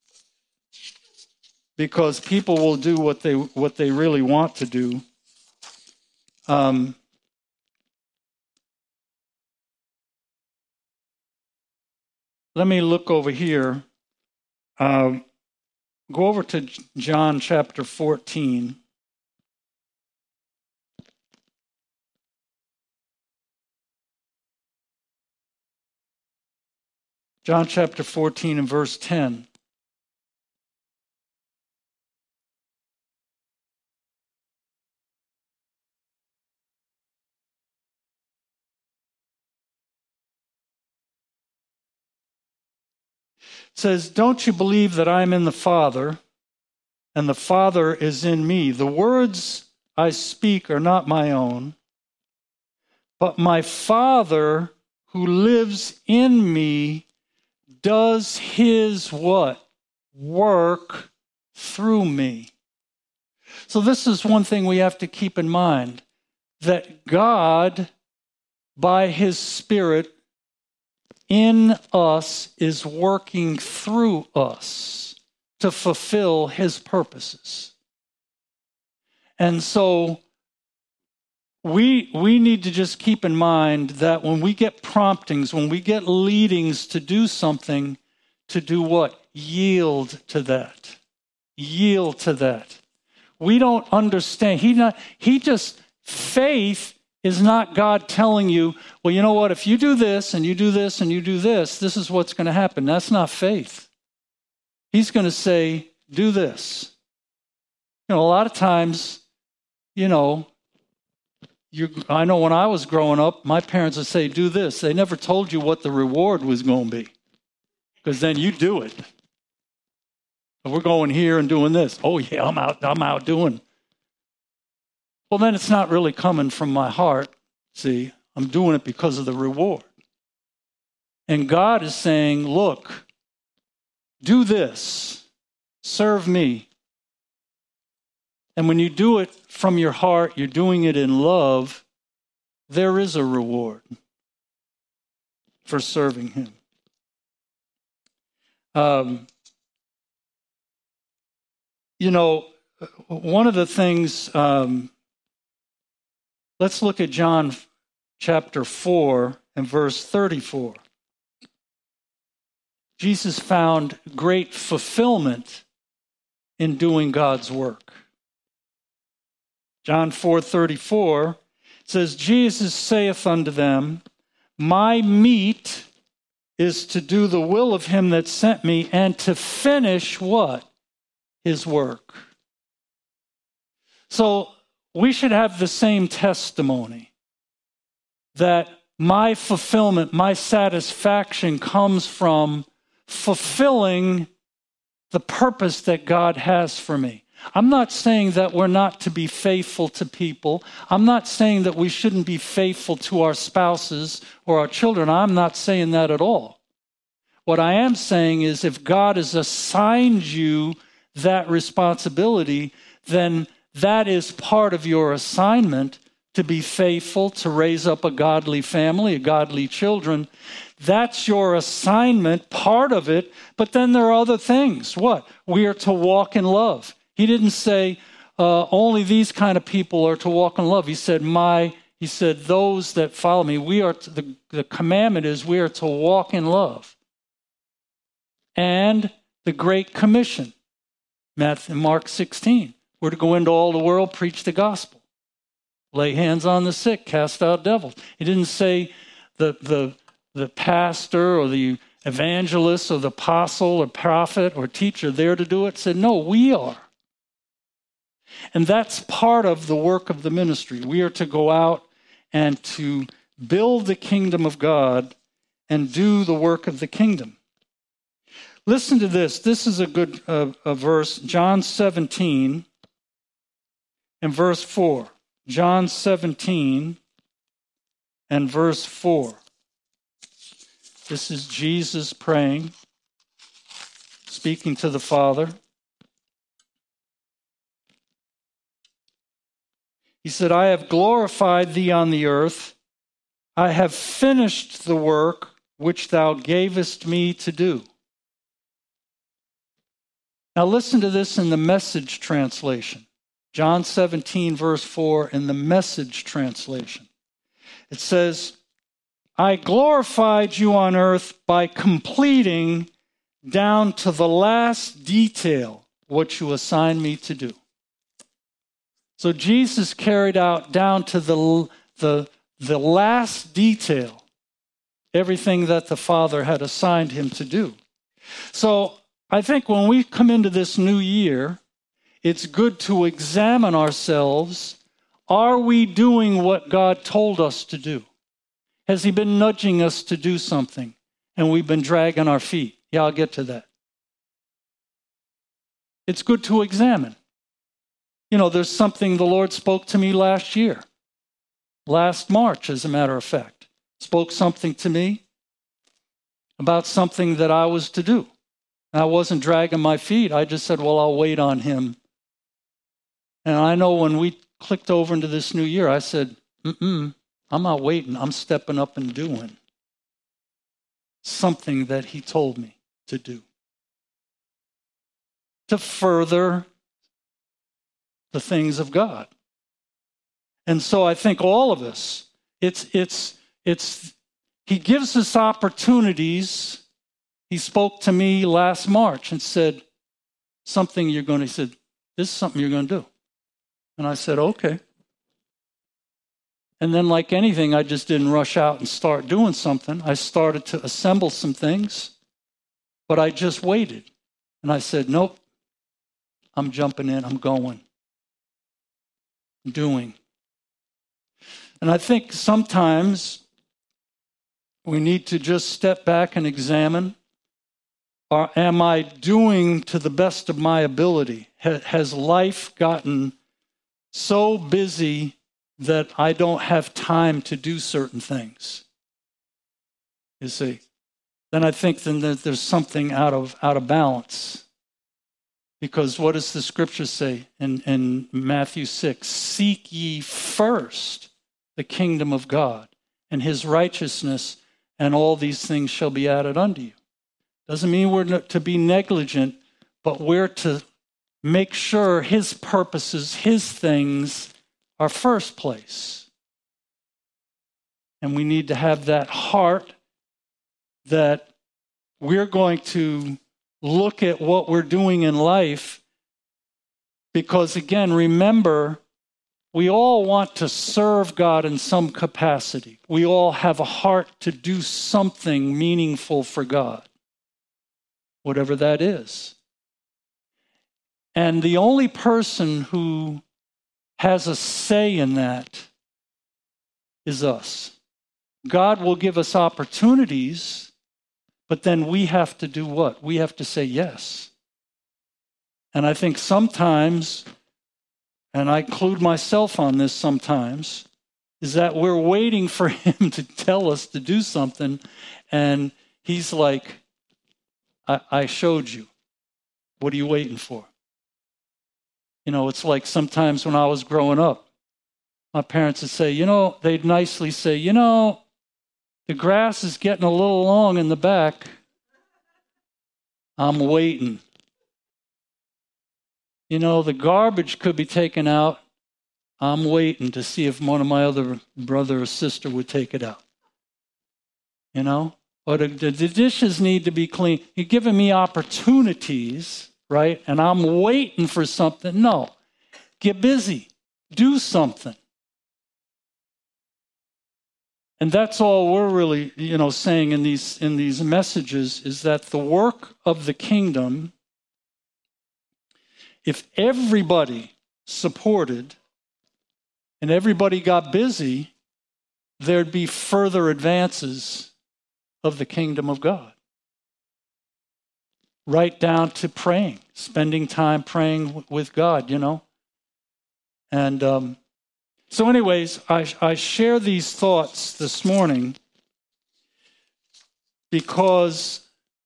because people will do what they what they really want to do. Um, let me look over here. Uh, go over to John chapter fourteen. John chapter fourteen and verse ten. It says, "Don't you believe that I am in the Father, and the Father is in me? The words I speak are not my own, but my Father who lives in me does his what? Work through me." So this is one thing we have to keep in mind, that God, by his Spirit in us, is working through us to fulfill his purposes. And so we, we need to just keep in mind that when we get promptings, when we get leadings to do something, to do what? Yield to that. Yield to that. We don't understand. He not, he just, faith is not God telling you, well, you know what, if you do this and you do this and you do this, this is what's going to happen. That's not faith. He's going to say, do this. You know, a lot of times, you know, you, I know when I was growing up, my parents would say, do this. They never told you what the reward was going to be, because then you do it. We're going here and doing this. Oh, yeah, I'm out, I'm out doing. Well, then it's not really coming from my heart. See, I'm doing it because of the reward. And God is saying, look, do this. Serve me. And when you do it from your heart, you're doing it in love, there is a reward for serving him. Um, you know, one of the things, um, let's look at John chapter four and verse thirty-four. Jesus found great fulfillment in doing God's work. John four thirty-four says, Jesus saith unto them, my meat is to do the will of him that sent me and to finish what? His work. So we should have the same testimony that my fulfillment, my satisfaction comes from fulfilling the purpose that God has for me. I'm not saying that we're not to be faithful to people. I'm not saying that we shouldn't be faithful to our spouses or our children. I'm not saying that at all. What I am saying is if God has assigned you that responsibility, then that is part of your assignment to be faithful, to raise up a godly family, a godly children. That's your assignment, part of it. But then there are other things. What? We are to walk in love. He didn't say uh, only these kind of people are to walk in love. He said, "My." He said, "Those that follow me." We are to, the the commandment is we are to walk in love. And the Great Commission, Matthew, Mark sixteen, we're to go into all the world, preach the gospel, lay hands on the sick, cast out devils. He didn't say the the the pastor or the evangelist or the apostle or prophet or teacher there to do it. He said, no, we are. And that's part of the work of the ministry. We are to go out and to build the kingdom of God and do the work of the kingdom. Listen to this. This is a good uh, a verse, John seventeen and verse four. John seventeen and verse four. This is Jesus praying, speaking to the Father. He said, I have glorified thee on the earth. I have finished the work which thou gavest me to do. Now listen to this in the Message translation. John seventeen, verse four, in the Message translation. It says, I glorified you on earth by completing down to the last detail what you assigned me to do. So Jesus carried out down to the, the, the last detail everything that the Father had assigned him to do. So I think when we come into this new year, it's good to examine ourselves. Are we doing what God told us to do? Has he been nudging us to do something and we've been dragging our feet? Yeah, I'll get to that. It's good to examine. You know, there's something the Lord spoke to me last year, last March, as a matter of fact. Spoke something to me about something that I was to do. I wasn't dragging my feet. I just said, well, I'll wait on him. And I know when we clicked over into this new year, I said, mm-mm, I'm not waiting. I'm stepping up and doing something that he told me to do. To further the things of God. And so I think all of us, it's, it's, it's, he gives us opportunities. He spoke to me last March and said, something you're going to, he said, this is something you're going to do. And I said, okay. And then like anything, I just didn't rush out and start doing something. I started to assemble some things, but I just waited. And I said, nope, I'm jumping in, I'm going, doing. And I think sometimes we need to just step back and examine, or am I doing to the best of my ability? Has life gotten so busy that I don't have time to do certain things? You see, then I think then that there's something out of out of balance. Because what does the scripture say in, in Matthew six? Seek ye first the kingdom of God and his righteousness, and all these things shall be added unto you. Doesn't mean we're not to be negligent, but we're to make sure his purposes, his things are first place. And we need to have that heart that we're going to look at what we're doing in life, because again, remember, we all want to serve God in some capacity. We all have a heart to do something meaningful for God, whatever that is. And the only person who has a say in that is us. God will give us opportunities, but then we have to do what? We have to say yes. And I think sometimes, and I include myself on this sometimes, is that we're waiting for him to tell us to do something, and he's like, I, I showed you. What are you waiting for? You know, it's like sometimes when I was growing up, my parents would say, you know, they'd nicely say, you know, the grass is getting a little long in the back. I'm waiting. You know, the garbage could be taken out. I'm waiting to see if one of my other brother or sister would take it out. You know? Or the, the, the dishes need to be clean. You're giving me opportunities, right? And I'm waiting for something. No. Get busy. Do something. And that's all we're really, you know, saying in these in these messages, is that the work of the kingdom, if everybody supported and everybody got busy, there'd be further advances of the kingdom of God. right down to praying, spending time praying with God, you know. And um, so anyways, I, I share these thoughts this morning because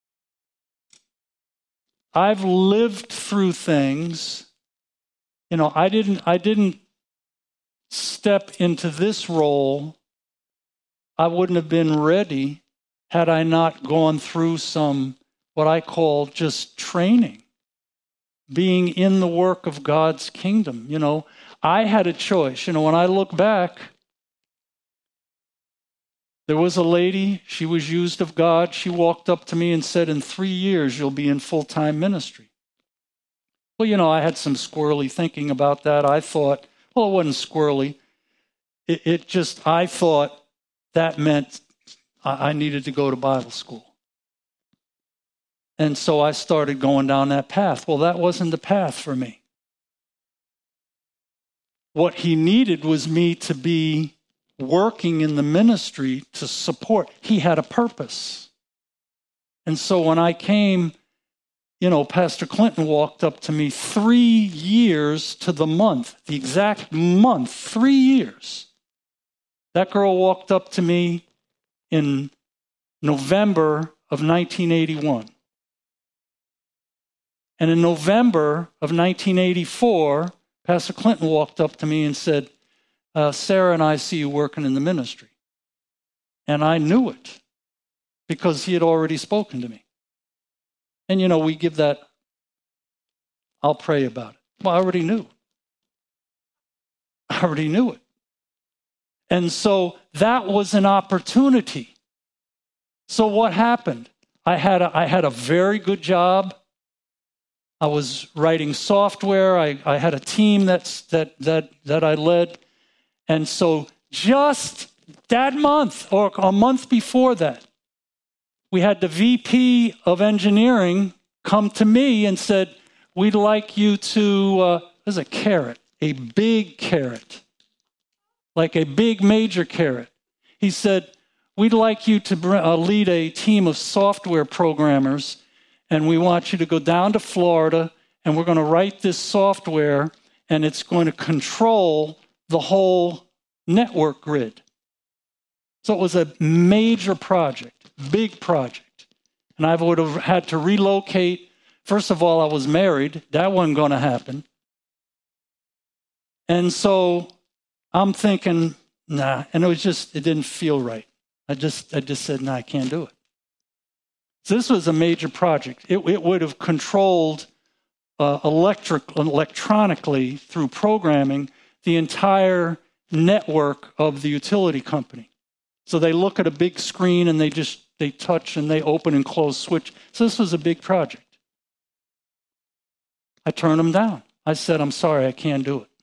I've lived through things. You know, I didn't I didn't step into this role. I wouldn't have been ready had I not gone through some, what I call just training, being in the work of God's kingdom. You know, I had a choice. You know, when I look back, there was a lady, she was used of God. She walked up to me and said, in three years, you'll be in full-time ministry. Well, you know, I had some squirrely thinking about that. I thought, well, it wasn't squirrely. It, it just, I thought that meant I, I needed to go to Bible school. And so I started going down that path. Well, that wasn't the path for me. What he needed was me to be working in the ministry to support. He had a purpose. And so when I came, you know, Pastor Clinton walked up to me three years to the month, the exact month, three years. That girl walked up to me in November of nineteen eighty-one. And in November of nineteen eighty-four, Pastor Clinton walked up to me and said, uh, Sarah and I see you working in the ministry. And I knew it because he had already spoken to me. And, you know, we give that, I'll pray about it. Well, I already knew. I already knew it. And so that was an opportunity. So what happened? I had a, I had a very good job. I was writing software. I, I had a team that's, that, that, that I led. And so just that month or a month before that, we had the V P of engineering come to me and said, we'd like you to, uh, there's a carrot, a big carrot, like a big major carrot. He said, we'd like you to uh, lead a team of software programmers, and we want you to go down to Florida, and we're going to write this software, and it's going to control the whole network grid. So it was a major project, big project. And I would have had to relocate. First of all, I was married. That wasn't going to happen. And so I'm thinking, nah. And it was just, it didn't feel right. I just, I just said, nah, I can't do it. So this was a major project. It, it would have controlled uh, electric, electronically through programming the entire network of the utility company. So they look at a big screen and they just, they touch and they open and close switch. So this was a big project. I turned them down. I said, I'm sorry, I can't do it.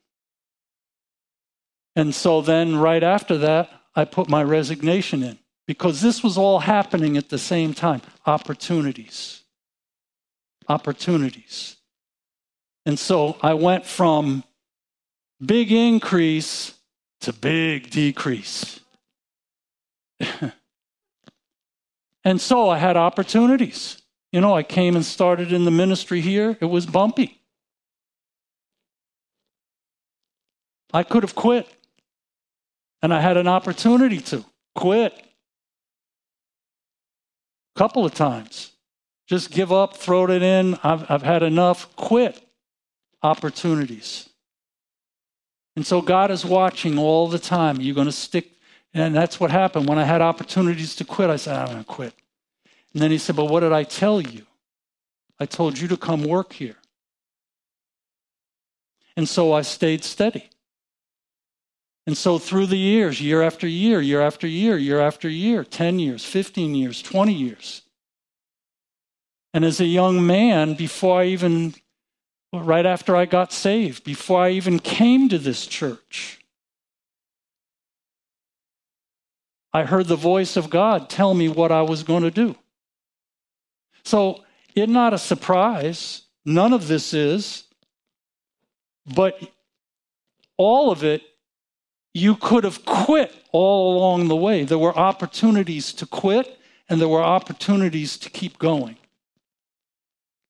And so then right after that, I put my resignation in because this was all happening at the same time. Opportunities. Opportunities. And so I went from big increase to big decrease. And so I had opportunities. You know, I came and started in the ministry here. It was bumpy. I could have quit. And I had an opportunity to quit. A couple of times. Just give up, throw it in. I've, I've had enough. Quit. Opportunities. And so God is watching all the time. You're going to stick. And that's what happened. When I had opportunities to quit, I said, I'm going to quit. And then he said, but what did I tell you? I told you to come work here. And so I stayed steady. And so through the years, year after year, year after year, year after year, ten years, fifteen years, twenty years. And as a young man, before I even, right after I got saved, before I even came to this church, I heard the voice of God tell me what I was going to do. So it's not a surprise. None of this is. But all of it, you could have quit all along the way. There were opportunities to quit, and there were opportunities to keep going.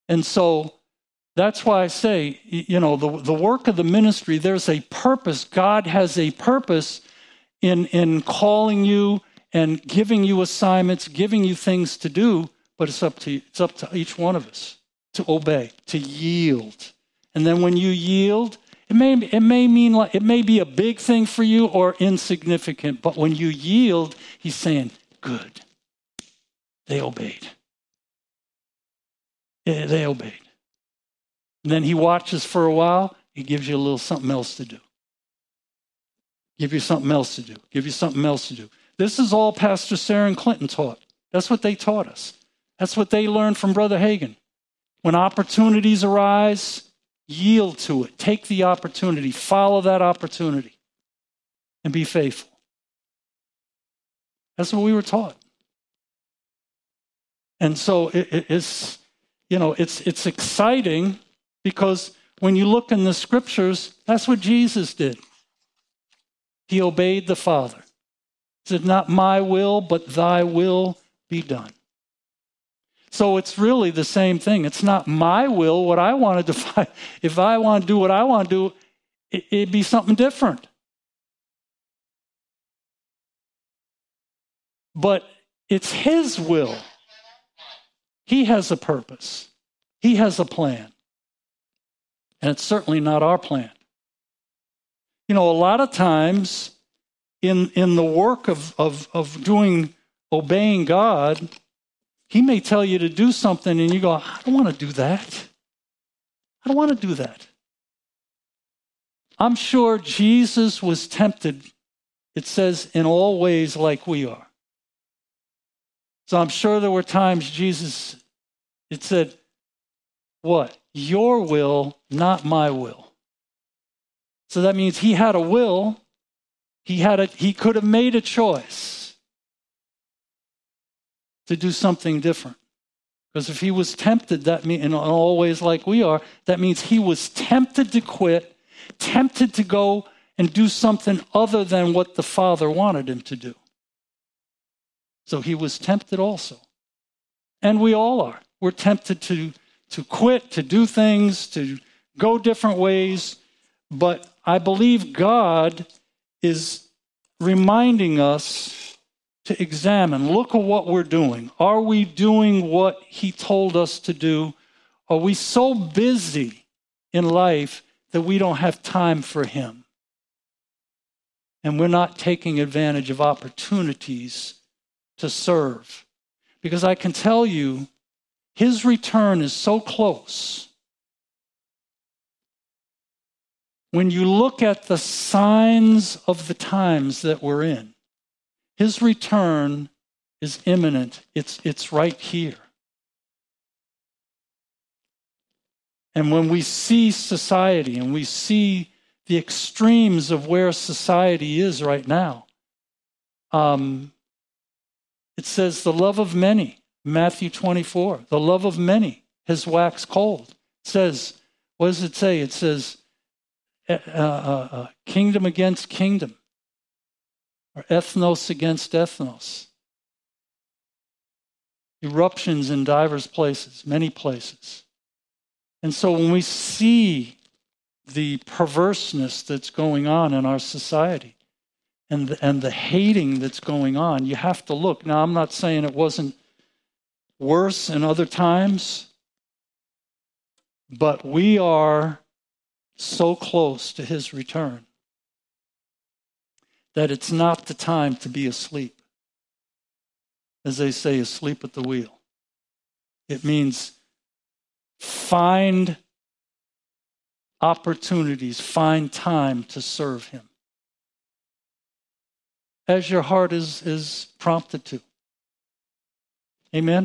And so that's why I say, you know, the, the work of the ministry, there's a purpose. God has a purpose in, in calling you and giving you assignments, giving you things to do, but it's up to it's up to each one of us to obey, to yield. And then when you yield, it may it may mean like it may be a big thing for you or insignificant, but when you yield, he's saying, good. They obeyed. Yeah, they obeyed. And then he watches for a while, he gives you a little something else to do. Give you something else to do. Give you something else to do. This is all Pastor Sarah and Clinton taught. That's what they taught us. That's what they learned from Brother Hagin. When opportunities arise, yield to it. Take the opportunity. Follow that opportunity. And be faithful. That's what we were taught. And so it, it, it's, you know, it's it's exciting because when you look in the scriptures, that's what Jesus did. He obeyed the Father. He said, not my will, but thy will be done. So it's really the same thing. It's not my will, what I want to do. If I want to do what I want to do, it, it'd be something different. But it's his will. He has a purpose. He has a plan. And it's certainly not our plan. You know, a lot of times in, in the work of, of, of doing, obeying God, he may tell you to do something and you go, I don't want to do that. I don't want to do that. I'm sure Jesus was tempted, it says, in all ways like we are. So I'm sure there were times Jesus, it said, what? Your will, not my will. So that means he had a will. He had a, he could have made a choice to do something different. Because if he was tempted, that mean, in all ways like we are, that means he was tempted to quit, tempted to go and do something other than what the Father wanted him to do. So he was tempted also. And we all are. We're tempted to, to quit, to do things, to go different ways. But I believe God is reminding us to examine, look at what we're doing. Are we doing what he told us to do? Are we so busy in life that we don't have time for him? And we're not taking advantage of opportunities to serve. Because I can tell you, his return is so close. When you look at the signs of the times that we're in, his return is imminent. It's, it's right here. And when we see society and we see the extremes of where society is right now, um, it says the love of many, Matthew twenty-four, the love of many has waxed cold. It says, what does it say? It says, uh, uh, uh, kingdom against kingdom, or ethnos against ethnos. Eruptions in diverse places, many places. And so when we see the perverseness that's going on in our society, and the, and the hating that's going on, you have to look. Now, I'm not saying it wasn't worse in other times, but we are so close to his return that it's not the time to be asleep. As they say, asleep at the wheel. It means find opportunities, find time to serve him as your heart is, is prompted to. Amen?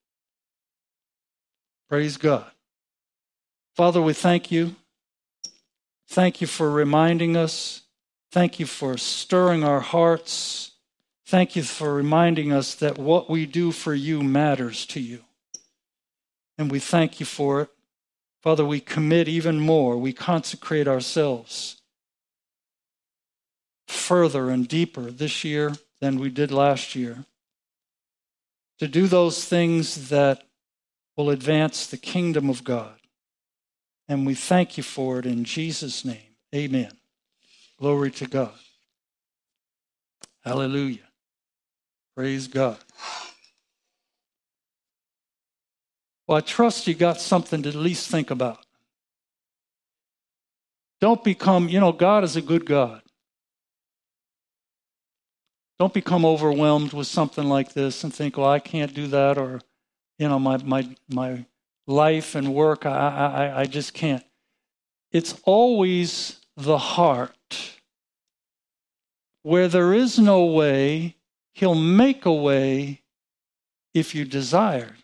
Praise God. Father, we thank you. Thank you for reminding us. Thank you for stirring our hearts. Thank you for reminding us that what we do for you matters to you. And we thank you for it. Father, we commit even more. We consecrate ourselves further and deeper this year than we did last year, to do those things that will advance the kingdom of God. And we thank you for it in Jesus' name. Amen. Glory to God. Hallelujah. Praise God. Well, I trust you got something to at least think about. Don't become, you know, God is a good God. Don't become overwhelmed with something like this and think, well, I can't do that, or, you know, my my my life and work, I I I just can't. It's always the heart. Where there is no way, He'll make a way if you desire.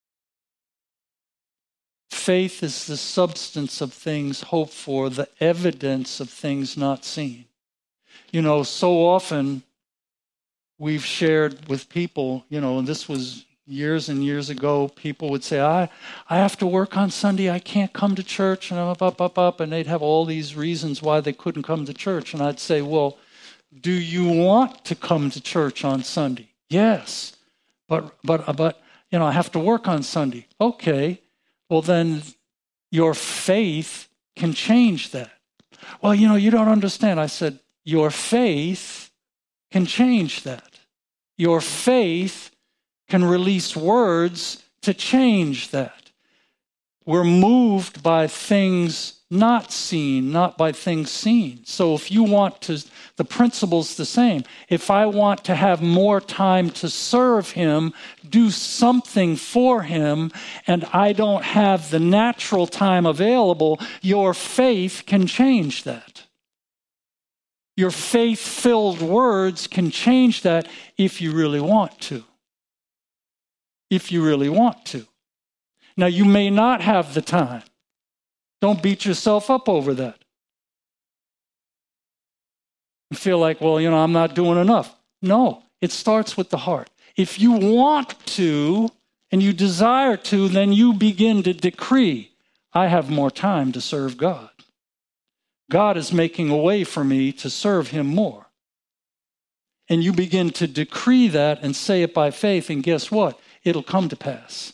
Faith is the substance of things hoped for, the evidence of things not seen. You know, so often we've shared with people, you know, and this was years and years ago, people would say, I I have to work on Sunday, I can't come to church, and I'm up, up, up, up, and they'd have all these reasons why they couldn't come to church. And I'd say, well, do you want to come to church on Sunday? Yes, but, but, but, you know, I have to work on Sunday. Okay. Well, then your faith can change that. Well, you know, you don't understand. I said, your faith can change that. Your faith can release words to change that. We're moved by things not seen, not by things seen. So if you want to, the principle's the same. If I want to have more time to serve Him, do something for Him, and I don't have the natural time available, your faith can change that. Your faith-filled words can change that if you really want to. If you really want to. Now, you may not have the time. Don't beat yourself up over that. You feel like, well, you know, I'm not doing enough. No, it starts with the heart. If you want to and you desire to, then you begin to decree, I have more time to serve God. God is making a way for me to serve Him more. And you begin to decree that and say it by faith, and guess what? It'll come to pass.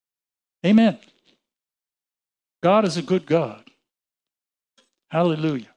Amen. God is a good God. Hallelujah.